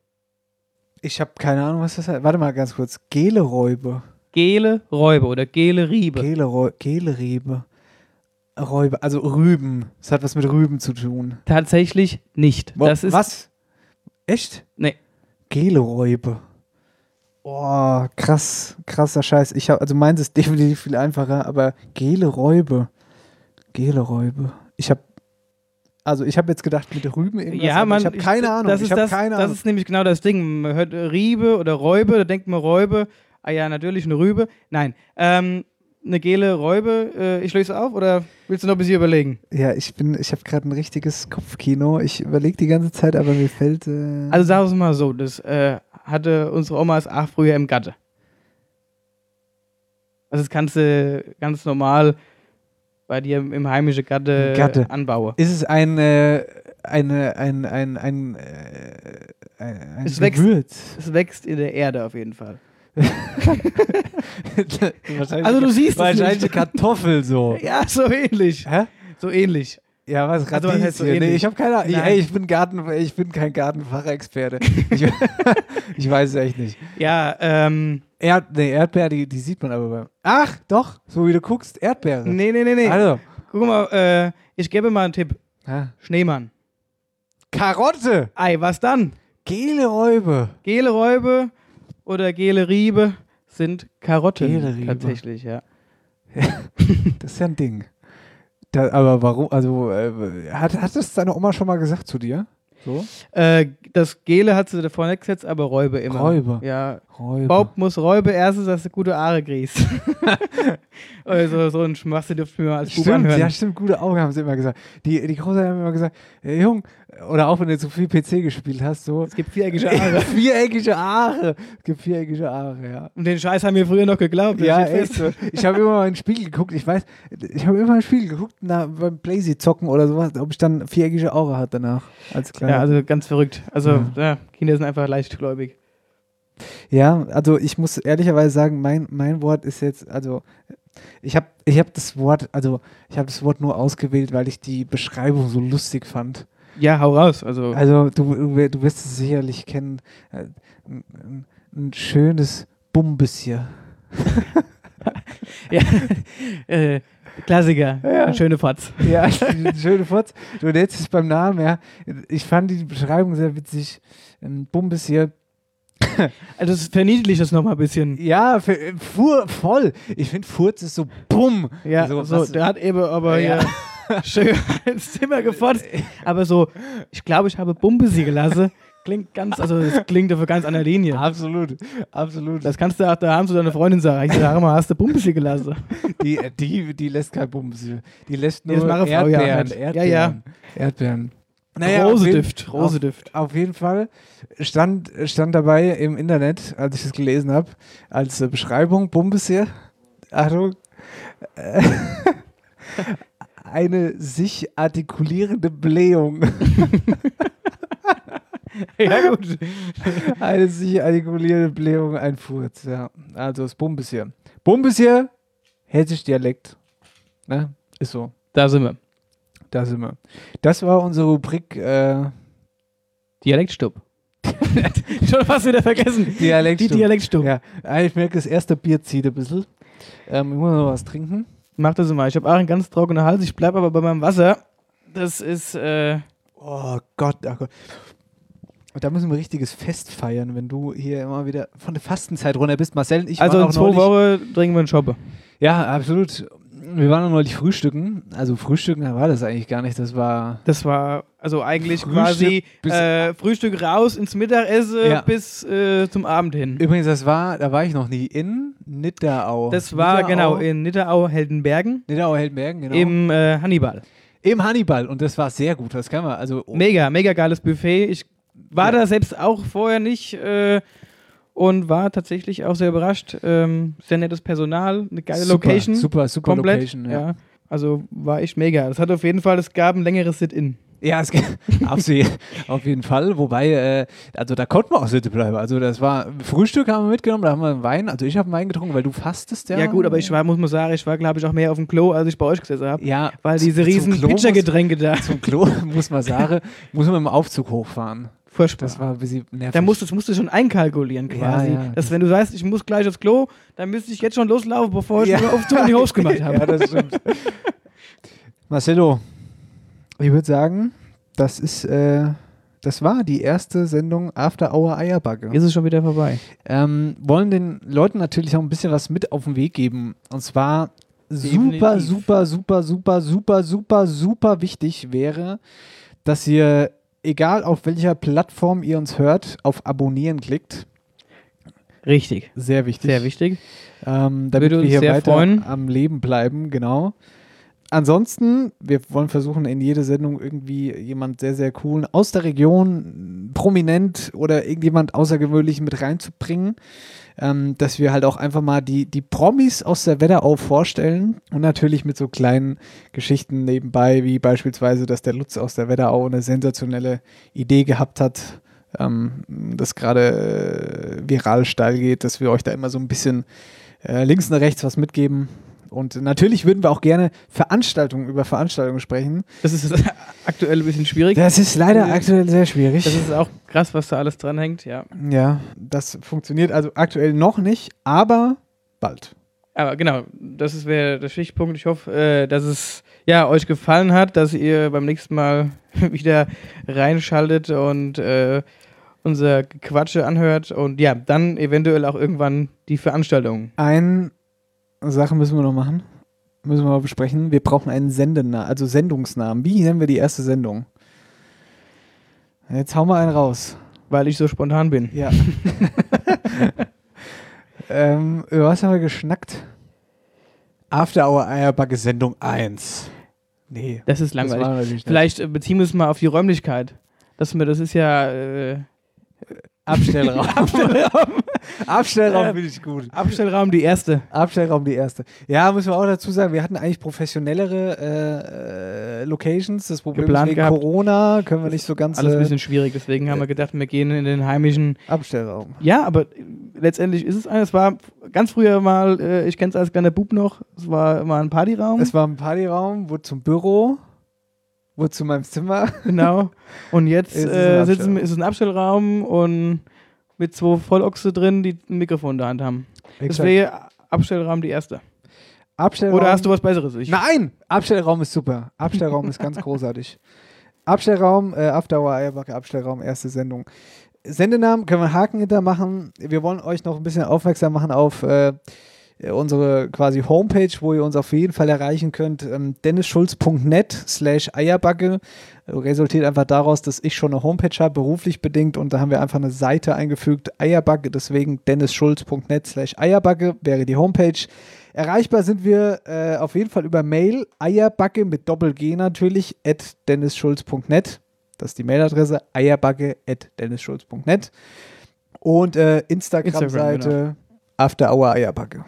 Ich habe keine Ahnung, was das heißt. Warte mal ganz kurz. Geleräube. Gele Räube oder Gele Riebe. Gelereu- Gelerebe. Räube, also Rüben. Das hat was mit Rüben zu tun. Tatsächlich nicht. Wo- Das ist, was? Echt? Nee. Geleräube. Oh, krass, krasser Scheiß. Ich hab, also meins ist definitiv viel einfacher, aber Geleräube. Geleräube. Ich habe also ich habe jetzt gedacht mit Rüben irgendwas, Ja, aber man, ich habe keine Ahnung. Das ich ist, habe das, keine das Ahnung. ist nämlich genau das Ding. Man hört Riebe oder Räube, da denkt man Räube. Ah ja, natürlich eine Rübe. Nein, ähm, eine Gele Räube. Äh, ich löse auf oder willst du noch ein bisschen überlegen? Ja, ich bin, ich habe gerade ein richtiges Kopfkino. Ich überlege die ganze Zeit, aber mir fällt. Äh Also sag es mal so, das äh, hatte unsere Omas auch früher im Gatte. Also das kannst du ganz normal bei dir im, im heimischen Gatte, Gatte. anbauen. ist es ein, äh, eine, ein, ein, ein, äh, ein, ein Es wächst. Gewürz? Es wächst in der Erde auf jeden Fall. Wahrscheinlich- Also du siehst es wahrscheinlich nicht. Kartoffel so. Ja, so ähnlich. Hä? So ähnlich. Ja, was Also, was Radieschen? heißt so nee, ähnlich? ich habe keine Ahnung. Nein. Ey, ich bin Garten, ich bin kein Gartenfachexperte. ich, ich weiß es echt nicht. Ja, ähm, Erd, nee, Erdbeere, die, die sieht man aber beim. Ach, doch, so wie du guckst, Erdbeere. nee, nee, nee, nee. Also, Guck mal, äh, ich gebe mal einen Tipp. ja. Schneemann. Karotte, Ei, was dann? Geleräube. Gele Räube oder Gele Riebe sind Karotten. Gele Riebe. Tatsächlich, ja. Das ist ja ein Ding. Da, aber warum, also, äh, hat, hat das deine Oma schon mal gesagt zu dir? So? Äh, das Gele hat sie davor nicht gesetzt, aber Räube immer. Räube. Ja. Räuber. Bob muss Räube erstens, dass du gute Aare kriegst. Also so ein Schmachse dürfte mir mal als Bub Stimmt, anhören. ja stimmt, gute Augen haben sie immer gesagt. Die, die Großeltern haben immer gesagt, hey, Jung, oder auch wenn du zu viel P C gespielt hast, so. Es gibt viereckige Aare. viereckige Aare. Es gibt viereckige Aare, ja. Und den Scheiß haben wir früher noch geglaubt. Ja, das steht echt fest. so. Ich habe immer mal in den Spiegel geguckt, ich weiß, ich habe immer in den Spiegel geguckt, na, beim Blazy zocken oder sowas, ob ich dann viereckige Aure hatte danach, als Kleiner. Ja, also ganz verrückt. Also Ja. ja, Kinder sind einfach leichtgläubig. Ja, also ich muss ehrlicherweise sagen, mein, mein Wort ist jetzt, also ich habe ich hab das Wort, also ich habe das Wort nur ausgewählt, weil ich die Beschreibung so lustig fand. Ja, hau raus. Also Also du, du wirst es sicherlich kennen, äh, ein, ein, ein schönes Bumbesje. ja, äh, Klassiker. Ja. Eine schöne Fotz. Ja, ein schöne Fotz. Du nennst es beim Namen, ja. Ich fand die Beschreibung sehr witzig. Ein Bumbesje. Also das verniedlicht das nochmal ein bisschen. Ja, für, fuhr, voll. Ich finde Furz ist so bumm. Ja, so, so, was- der hat eben aber Ja. hier schön ins Zimmer gefotzt. Aber so, ich glaube, ich habe Bumbesi gelassen. Klingt ganz, also das klingt auf einer ganz anderen Linie. Absolut, absolut. Das kannst du auch daheim zu deiner Freundin sagen. Ich sage mal, hast du Bumbesi gelassen? Die, die, die lässt kein Bumse. Die lässt Nee, nur das mache Frau ja Erdbeeren. nicht. Erdbeeren. Ja, ja. Erdbeeren. Rosedüft, auf, Rosedüft. jeden, auf, auf jeden Fall stand, stand dabei im Internet, als ich das gelesen habe, als äh, Beschreibung, Bumbesje, Achtung, äh, eine sich artikulierende Blähung. Ja, gut. Eine sich artikulierende Blähung, ein Furz, ja. Also das Bumbesje. Bumbesje, hessisch Dialekt. Ne? Ist so. Da sind wir. Da sind wir. Das war unsere Rubrik äh, Dialektstub. Schon fast wieder vergessen. Dialekt. Die Dialektstub. Ja, ah, ich merke, das erste Bier zieht ein bisschen. Ähm, ich muss noch was trinken. Mach das mal. Ich habe auch einen ganz trockenen Hals. Ich bleibe aber bei meinem Wasser. Das ist, äh, Oh Gott, oh Gott. Und da müssen wir richtiges Fest feiern, wenn du hier immer wieder von der Fastenzeit runter bist. Marcel und ich also waren in auch zwei neulich, Wochen trinken wir einen Shoppe. Ja, absolut. Wir waren auch neulich frühstücken. Also frühstücken, da war das eigentlich gar nicht. Das war Das war also eigentlich Frühstück quasi bis- äh, Frühstück raus ins Mittagessen Ja. bis äh, zum Abend hin. übrigens, das war, da war ich noch nie in Nidderau. Das war Nidderau, genau in Nidderau-Heldenbergen Nidderau Heldenbergen, genau. im äh, Hannibal. Im Hannibal. Und das war sehr gut. Das kann man, also Mega, mega geiles Buffet. Ich war Ja. da selbst auch vorher nicht äh, und war tatsächlich auch sehr überrascht. Ähm, sehr nettes Personal, eine geile super, Location. Super, super komplett. Location. Ja, ja. Also war echt mega. Das hat auf jeden Fall, es gab ein längeres Sit-In. ja es, auf, sie, auf jeden Fall. Wobei, äh, also da konnten wir auch sitzen bleiben. Also das war, Frühstück haben wir mitgenommen, da haben wir einen Wein. Also ich habe einen Wein getrunken, weil du fastest ja. Ja, gut, aber ich war, muss man sagen, ich war, glaube ich, auch mehr auf dem Klo, als ich bei euch gesessen habe. Ja, Weil zu- diese zum riesen Klo muss- Pitchergetränke da. Zum Klo, muss man sagen, muss man mit dem Aufzug hochfahren. Furchtbar. Das war ein bisschen nervig. Da musst, das musst du schon einkalkulieren quasi. Ja, ja, dass wenn du weißt, ich muss gleich aufs Klo, dann müsste ich jetzt schon loslaufen, bevor ich Ja. den Aufzug in die Hose gemacht habe. Ja, das stimmt. Marcelo, ich würde sagen, das ist, äh, das war die erste Sendung After Hour Eierbacke. Ist es schon wieder vorbei. Ähm, wollen den Leuten natürlich auch ein bisschen was mit auf den Weg geben. Und zwar super, Definitiv. super, super, super, super, super, super wichtig wäre, dass ihr, egal auf welcher Plattform ihr uns hört, auf Abonnieren klickt. Richtig. Sehr wichtig. Sehr wichtig. Ähm, damit Würde wir uns hier sehr weiter freuen. am Leben bleiben, genau. Ansonsten, wir wollen versuchen, in jede Sendung irgendwie jemand sehr, sehr coolen aus der Region, prominent oder irgendjemand Außergewöhnlichen mit reinzubringen, ähm, dass wir halt auch einfach mal die, die Promis aus der Wetterau vorstellen und natürlich mit so kleinen Geschichten nebenbei, wie beispielsweise, dass der Lutz aus der Wetterau eine sensationelle Idee gehabt hat, ähm, das gerade äh, viral steil geht, dass wir euch da immer so ein bisschen äh, links und rechts was mitgeben. Und natürlich würden wir auch gerne Veranstaltungen über Veranstaltungen sprechen. Das ist aktuell ein bisschen schwierig. Das ist leider Ja. aktuell sehr schwierig. Das ist auch krass, was da alles dranhängt, ja. Ja, das funktioniert also aktuell noch nicht, aber bald. Aber genau, das wäre der Stichpunkt. Ich hoffe, äh, dass es ja, euch gefallen hat, dass ihr beim nächsten Mal wieder reinschaltet und äh, unser Quatsche anhört und ja, dann eventuell auch irgendwann die Veranstaltung. Eine Sache müssen wir noch machen. Müssen wir mal besprechen. Wir brauchen einen Sendenamen, also Sendungsnamen. Wie nennen wir die erste Sendung? Jetzt hauen wir einen raus. Weil ich so spontan bin. Ja. ähm, über was haben wir geschnackt? After Hour Eierbacke Sendung eins. Nee. Das ist Das war langweilig. natürlich nicht. Vielleicht äh, beziehen wir es mal auf die Räumlichkeit. Das, wir, das ist ja äh, Abstellraum. Abstellraum. Abstellraum Äh, finde ich gut. Abstellraum die erste. Abstellraum die erste. Ja, müssen wir auch dazu sagen, wir hatten eigentlich professionellere äh, äh, Locations. Das Problem Geplant ist wegen gehabt. Corona können wir nicht so ganz Alles ein äh, bisschen schwierig, deswegen haben wir gedacht, wir gehen in den heimischen. Abstellraum. Ja, aber letztendlich ist es ein, es war ganz früher mal, äh, ich kenne es als kleiner Bub noch, es war mal ein Partyraum. Es war ein Partyraum, wurde zum Büro, wurde zu meinem Zimmer. Genau. Und jetzt Es ist ein äh, sitzen, Abstellraum. ist es ein Abstellraum und mit zwei Vollochse drin, die ein Mikrofon in der Hand haben. Deswegen Abstellraum die erste. Abstellraum. Oder hast du was Besseres? Ich Nein! Abstellraum ist super. Abstellraum ist ganz großartig. Abstellraum, äh, After Hour Eierbacke, Abstellraum, erste Sendung. Sendenamen können wir einen Haken hinter machen. Wir wollen euch noch ein bisschen aufmerksam machen auf äh, unsere quasi Homepage, wo ihr uns auf jeden Fall erreichen könnt. Ähm, dennisschulz punkt net slash Eierbacke. Resultiert einfach daraus, dass ich schon eine Homepage habe, beruflich bedingt, und da haben wir einfach eine Seite eingefügt, Eierbacke, deswegen dennisschulz punkt net slash Eierbacke wäre die Homepage. Erreichbar sind wir äh, auf jeden Fall über Mail, Eierbacke mit Doppel-G natürlich, at dennisschulz punkt net. Das ist die Mailadresse, eierbacke at dennisschulz punkt net. Und äh, Instagram-Seite Instagram, genau. After Hour Eierbacke,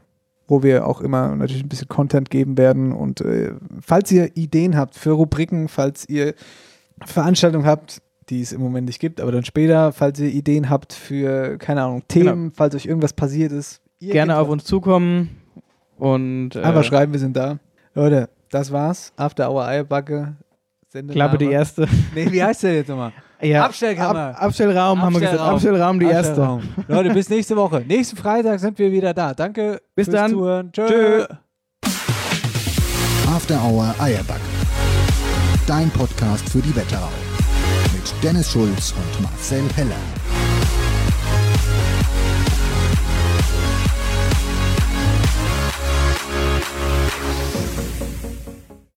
wo wir auch immer natürlich ein bisschen Content geben werden. Und äh, falls ihr Ideen habt für Rubriken, falls ihr Veranstaltungen habt, die es im Moment nicht gibt, aber dann später, falls ihr Ideen habt für, keine Ahnung, Themen, Genau. falls euch irgendwas passiert ist, ihr gerne kennt auf uns zukommen und äh, einfach schreiben, wir sind da. Leute, das war's. After Hour Eierbacke. Klappe die erste. Nee, wie heißt der jetzt nochmal? Ja. Abstellkammer. Ab, Abstellraum, haben wir gesagt. Abstellraum die Abstellraum. Leute, bis nächste Woche. Nächsten Freitag sind wir wieder da. Danke Bis fürs dann. Zuhören. Tschö. Tschö. After Hour Eierbacke. Dein Podcast für die Wetterau. Mit Dennis Schulz und Marcel Heller.